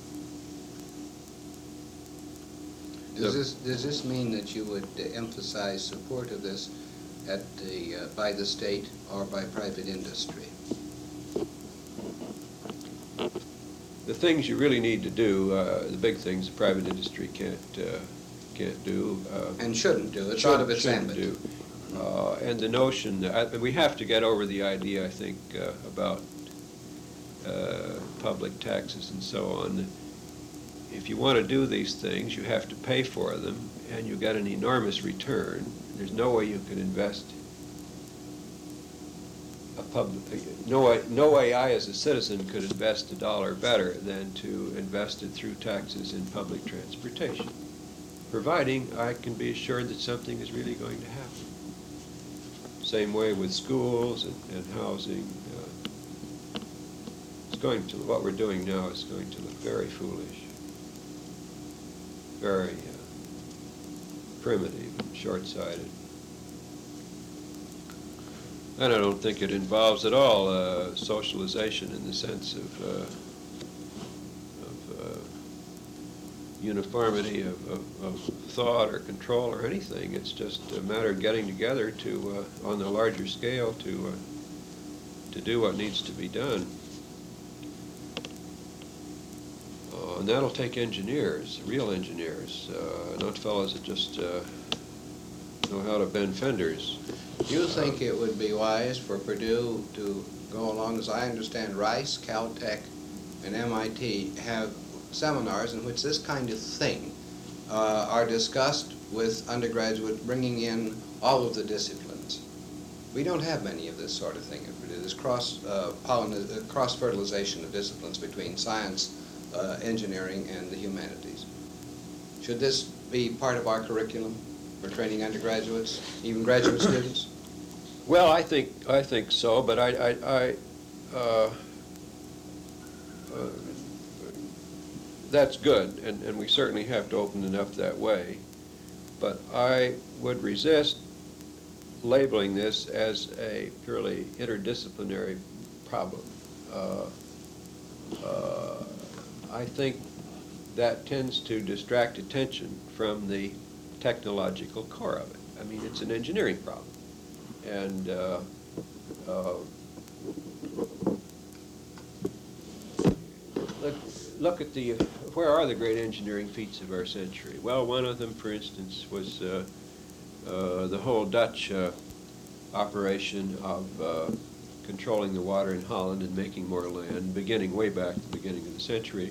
Does this, does this mean that you would uh, emphasize support of this at the, uh, by the state or by private industry? The things you really need to do, uh, the big things, the private industry can't uh, can't do. Uh, And shouldn't do, it's should- out of its shouldn't ambit. do. Uh, and the notion that, I- we have to get over the idea, I think, uh, about uh, public taxes and so on. If you want to do these things, you have to pay for them, and you get an enormous return. There's no way you can invest a public, no way, no way I as a citizen could invest a dollar better than to invest it through taxes in public transportation, providing I can be assured that something is really going to happen. Same way with schools and, and housing. Uh, it's going to, what we're doing now is going to look very foolish, very uh, primitive, and short-sighted. And I don't think it involves at all uh, socialization in the sense of, uh, of uh, uniformity of, of, of thought or control or anything. It's just a matter of getting together to, uh, on the larger scale, to uh, to do what needs to be done. Uh, and that'll take engineers, real engineers, uh, not fellows that just uh, know how to bend fenders. Do you think it would be wise for Purdue to go along, as I understand Rice, Caltech, and M I T have seminars in which this kind of thing uh, are discussed with undergraduates, bringing in all of the disciplines? We don't have many of this sort of thing at Purdue, this cross, uh, pollin- uh, cross-fertilization of disciplines between science, uh, engineering, and the humanities. Should this be part of our curriculum for training undergraduates, even graduate students? Well, I think I think so, but I I, I uh, uh, that's good, and, and we certainly have to open it up that way. But I would resist labeling this as a purely interdisciplinary problem. Uh, uh, I think that tends to distract attention from the technological core of it. I mean, it's an engineering problem. And uh, uh, look, look at the, where are the great engineering feats of our century? Well, one of them, for instance, was uh, uh, the whole Dutch uh, operation of uh, controlling the water in Holland and making more land, beginning way back at the beginning of the century.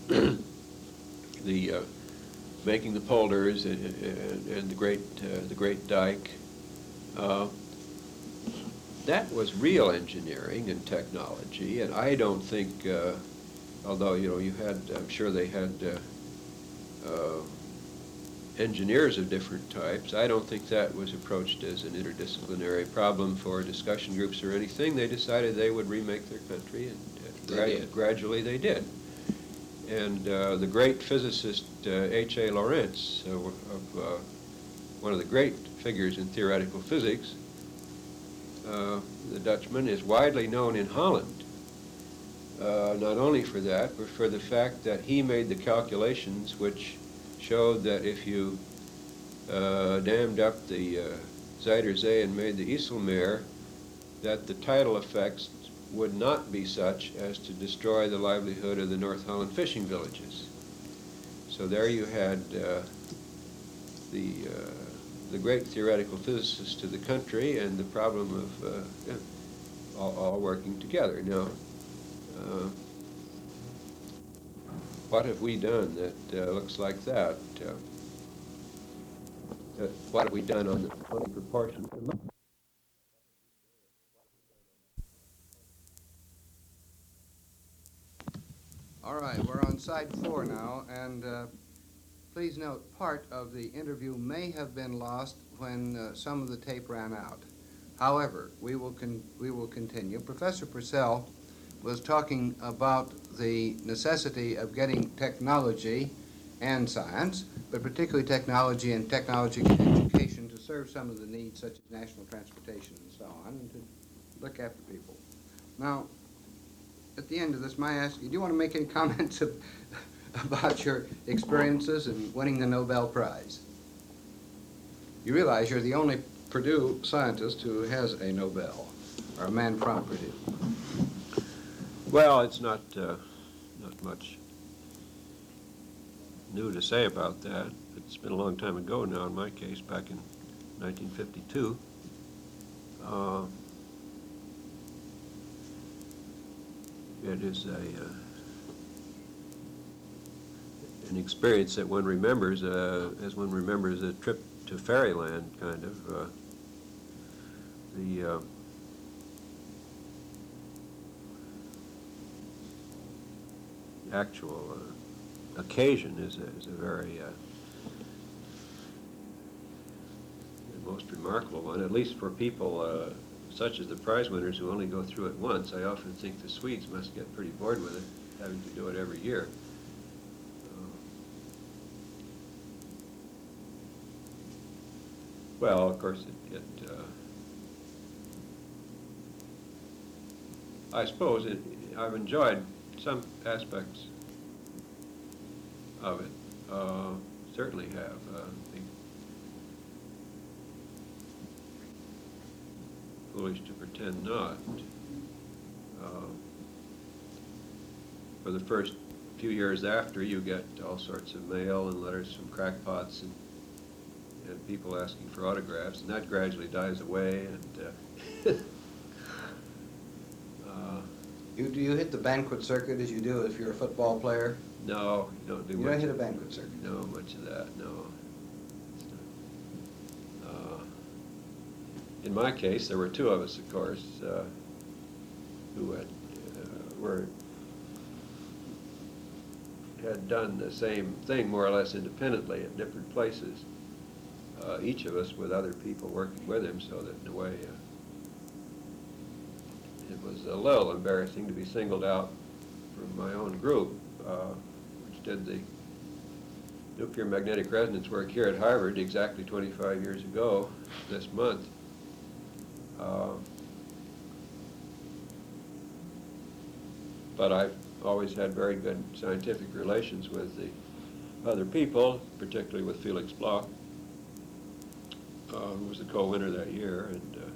the uh, making the polders and, and, and the great uh, the great dike. Uh, that was real engineering and technology, and I don't think, uh, although you know you had, I'm sure they had uh, uh, engineers of different types. I don't think that was approached as an interdisciplinary problem for discussion groups or anything. They decided they would remake their country, and uh, They gra- did. gradually they did. And uh, the great physicist uh, H A Lorentz, uh, of uh, one of the great figures in theoretical physics, uh, the Dutchman, is widely known in Holland, uh, not only for that, but for the fact that he made the calculations which showed that if you uh, dammed up the uh, Zuiderzee and made the Isselmeer, that the tidal effects would not be such as to destroy the livelihood of the North Holland fishing villages. So there you had uh, the uh, the great theoretical physicists of the country and the problem of uh, yeah, all, all working together. Now, uh, what have we done that uh, looks like that? Uh, uh, what have we done on the, on the proportion? All right, we're on side four now, and uh, please note, part of the interview may have been lost when uh, some of the tape ran out. However, we will con we will continue. Professor Purcell was talking about the necessity of getting technology and science, but particularly technology and technology education to serve some of the needs such as national transportation and so on, and to look after people. Now, at the end of this, may I ask you, do you want to make any comments of, about your experiences in winning the Nobel Prize? You realize you're the only Purdue scientist who has a Nobel, or a man from Purdue. Well, it's not uh, not much new to say about that. It's been a long time ago now in my case, back in nineteen fifty-two. Uh, it is a uh, an experience that one remembers uh, as one remembers a trip to fairyland, kind of. Uh, the uh, actual uh, occasion is a, is a very uh, the most remarkable one, at least for people uh, such as the prize winners who only go through it once. I often think the Swedes must get pretty bored with it, having to do it every year. Uh, well, of course, it, it uh, I suppose it, I've enjoyed some aspects of it, uh, certainly have. Uh, be foolish to pretend not. Uh, for the first few years after, you get all sorts of mail and letters from crackpots and, and people asking for autographs, and that gradually dies away. And uh, You, do you hit the banquet circuit as you do if you're a football player? No, you don't do You much. don't hit a of- banquet circuit? No, much of that, no. It's not. Uh, In my case, there were two of us, of course, uh, who had, uh, were, had done the same thing more or less independently at different places. Uh, each of us with other people working with him, so that in a way, uh, it was a little embarrassing to be singled out from my own group, uh, which did the nuclear magnetic resonance work here at Harvard exactly twenty-five years ago this month. Uh, but I've always had very good scientific relations with the other people, particularly with Felix Bloch, uh, who was the co-winner that year. And uh,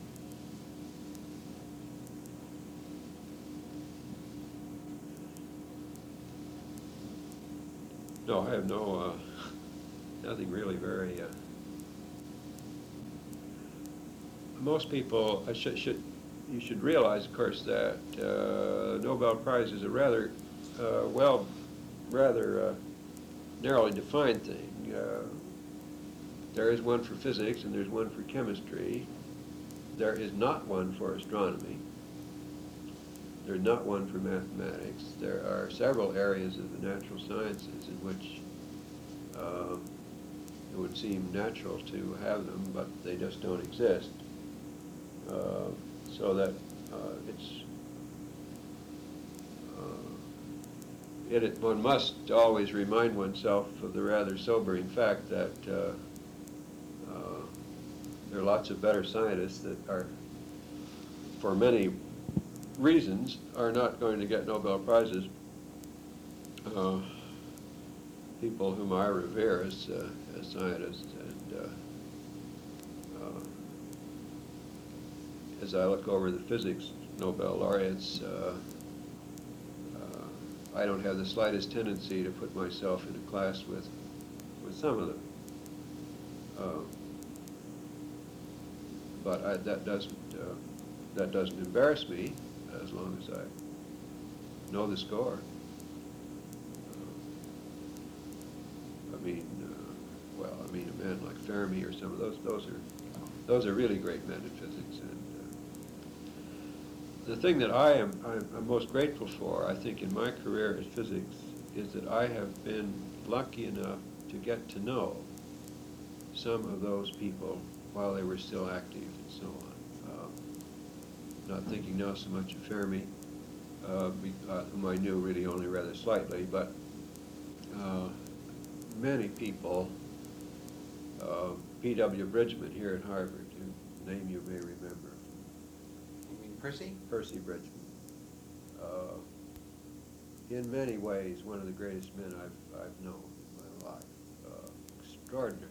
no, I have no, uh, nothing really very. Uh, most people, I should, should, you should realize, of course, that uh, Nobel Prize is a rather, uh, well, rather uh, narrowly defined thing. Uh, there is one for physics and there's one for chemistry. There is not one for astronomy. There's not one for mathematics. There are several areas of the natural sciences in which uh, it would seem natural to have them, but they just don't exist. Uh, so that uh, it's uh, it, it one must always remind oneself of the rather sobering fact that uh, uh, there are lots of better scientists that are, for many reasons, are not going to get Nobel Prizes. Uh, people whom I revere as, uh, as scientists, and uh, uh, uh, as I look over the physics Nobel laureates, uh, uh, I don't have the slightest tendency to put myself in a class with, with some of them. Uh, but I, that doesn't uh, that doesn't embarrass me as long as I know the score. Uh, I mean, uh, well, I mean, a man like Fermi or some of those, those are those are really great men in physics. And uh, the thing that I am I'm, I'm most grateful for, I think, in my career in physics, is that I have been lucky enough to get to know some of those people while they were still active and so on. Uh, not thinking now so much of Fermi, uh, be, uh, whom I knew really only rather slightly, but uh, many people, uh, P W Bridgman here at Harvard, whose name you may remember. You mean Percy? Percy Bridgman. Uh, in many ways, one of the greatest men I've, I've known in my life. Uh, extraordinary.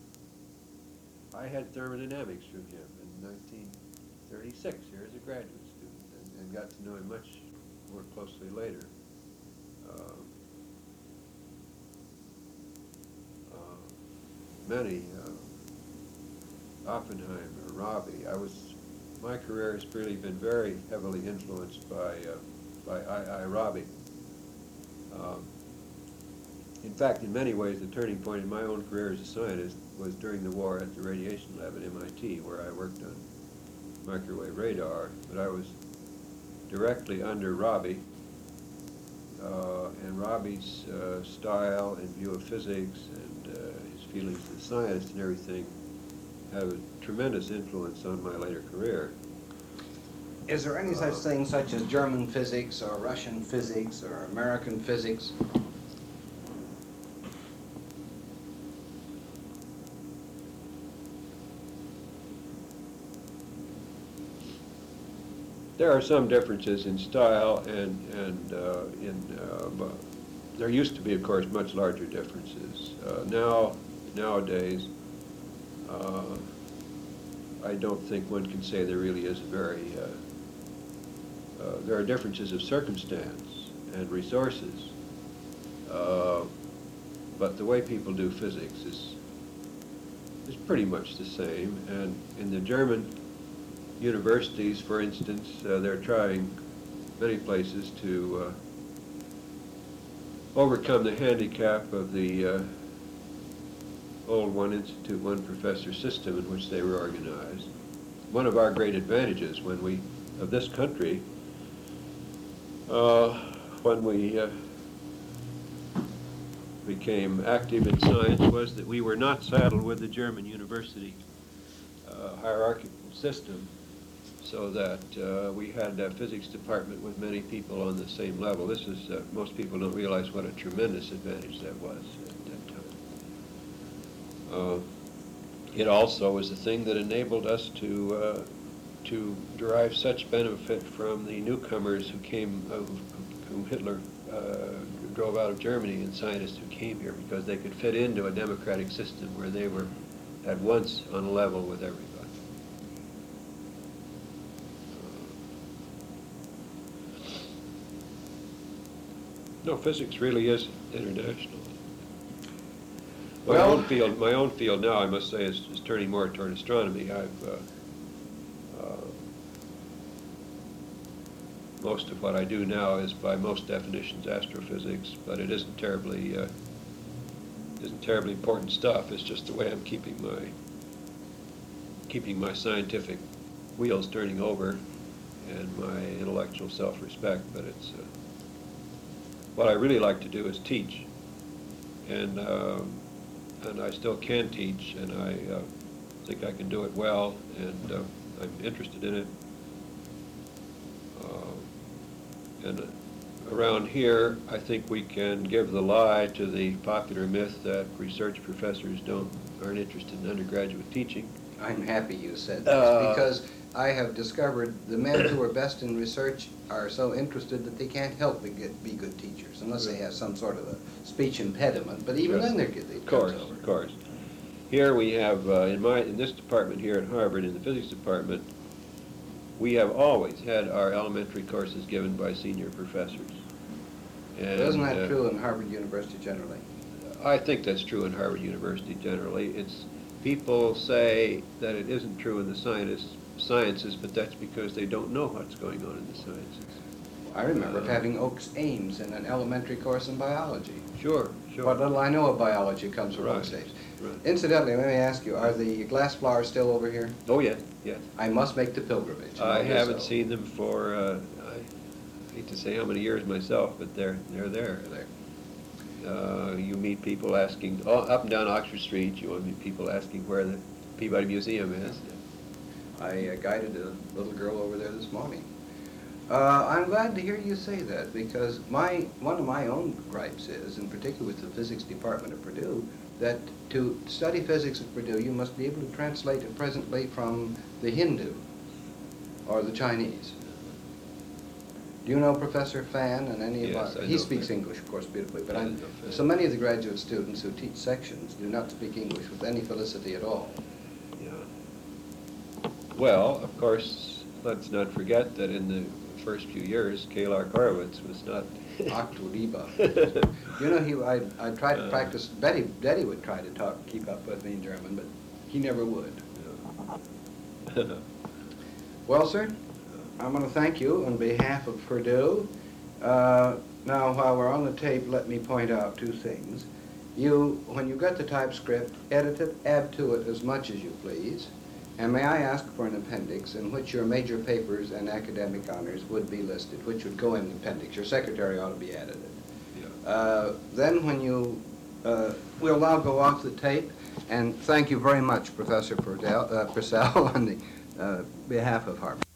I had thermodynamics from him in nineteen thirty-six, here as a graduate student, and, and got to know him much more closely later. Uh, uh, many, uh, Oppenheimer, Rabi. I was, my career has really been very heavily influenced by uh, by I I Rabi. Um, In fact, in many ways, the turning point in my own career as a scientist was during the war at the radiation lab at M I T, where I worked on microwave radar. But I was directly under Rabi, uh, and Rabi's uh, style and view of physics and uh, his feelings as a scientist and everything have a tremendous influence on my later career. Is there any such thing such as German physics or Russian physics or American physics? There are some differences in style and, and uh, in, uh, but there used to be, of course, much larger differences. Uh, now, nowadays, uh, I don't think one can say there really is a very, uh, uh, there are differences of circumstance and resources, uh, but the way people do physics is, is pretty much the same. And in the German universities, for instance, uh, they're trying many places to uh, overcome the handicap of the uh, old one institute, one professor system in which they were organized. One of our great advantages when we, of this country, uh, when we uh, became active in science was that we were not saddled with the German university uh, hierarchical system, so that uh, we had a physics department with many people on the same level. This is, uh, most people don't realize what a tremendous advantage that was at that time. Uh, it also was a thing that enabled us to uh, to derive such benefit from the newcomers who came, uh, whom Hitler uh, drove out of Germany, and scientists who came here, because they could fit into a democratic system where they were at once on a level with everybody. No, physics really is international. My Well- own field, my own field now, I must say, is, is turning more toward astronomy. I've uh, uh, most of what I do now is, by most definitions, astrophysics, but it isn't terribly uh, isn't terribly important stuff. It's just the way I'm keeping my keeping my scientific wheels turning over and my intellectual self-respect. But it's uh, what I really like to do is teach, and uh, and I still can teach, and I uh, think I can do it well, and uh, I'm interested in it. Uh, and around here, I think we can give the lie to the popular myth that research professors don't aren't interested in undergraduate teaching. I'm happy you said this, Uh, because I have discovered the men who are best in research are so interested that they can't help but get, be good teachers, unless they have some sort of a speech impediment, but even then they're good. They Of course, comes over. of course. Here we have, uh, in my, in this department here at Harvard, in the physics department, we have always had our elementary courses given by senior professors. And, Isn't that uh, true in Harvard University generally? I think that's true in Harvard University generally. It's, people say that it isn't true in the scientists, sciences, but that's because they don't know what's going on in the sciences. I remember Uh, having Oakes Ames in an elementary course in biology. Sure, sure. What little I know of biology comes from Right, Oakes Ames. right. Incidentally, let me ask you, are the glass flowers still over here? Oh, yes, yes. I must make the pilgrimage. I know this, haven't though. seen them for, uh, I hate to say how many years myself, but they're, they're there. They're there. Uh, you meet people asking, oh, up and down Oxford Street, you will meet people asking where the Peabody Museum is. I uh, guided a little girl over there this morning. Uh, I'm glad to hear you say that, because my, one of my own gripes is, in particular with the physics department at Purdue, that to study physics at Purdue, you must be able to translate it presently from the Hindu or the Chinese. Do you know Professor Fan and any of Yes, our... I He know speaks Fan. English, of course, beautifully, but I I'm, know Fan. so many of the graduate students who teach sections do not speak English with any felicity at all. Yeah. Well, of course, let's not forget that in the first few years, Kalar Korowitz was not... Octoliba. You know, he, I, I tried to Uh. practice, Betty, Betty would try to talk, keep up with me in German, but he never would. Well, sir, I'm going to thank you on behalf of Purdue. Uh, now, while we're on the tape, let me point out two things. You, when you get the typescript, edit it, add to it as much as you please. And may I ask for an appendix in which your major papers and academic honors would be listed, which would go in the appendix. Your secretary ought to be edited. Yeah. Uh, then when you, uh, we'll now go off the tape, and thank you very much, Professor Purdell, uh, Purcell, on the uh, behalf of Harvard.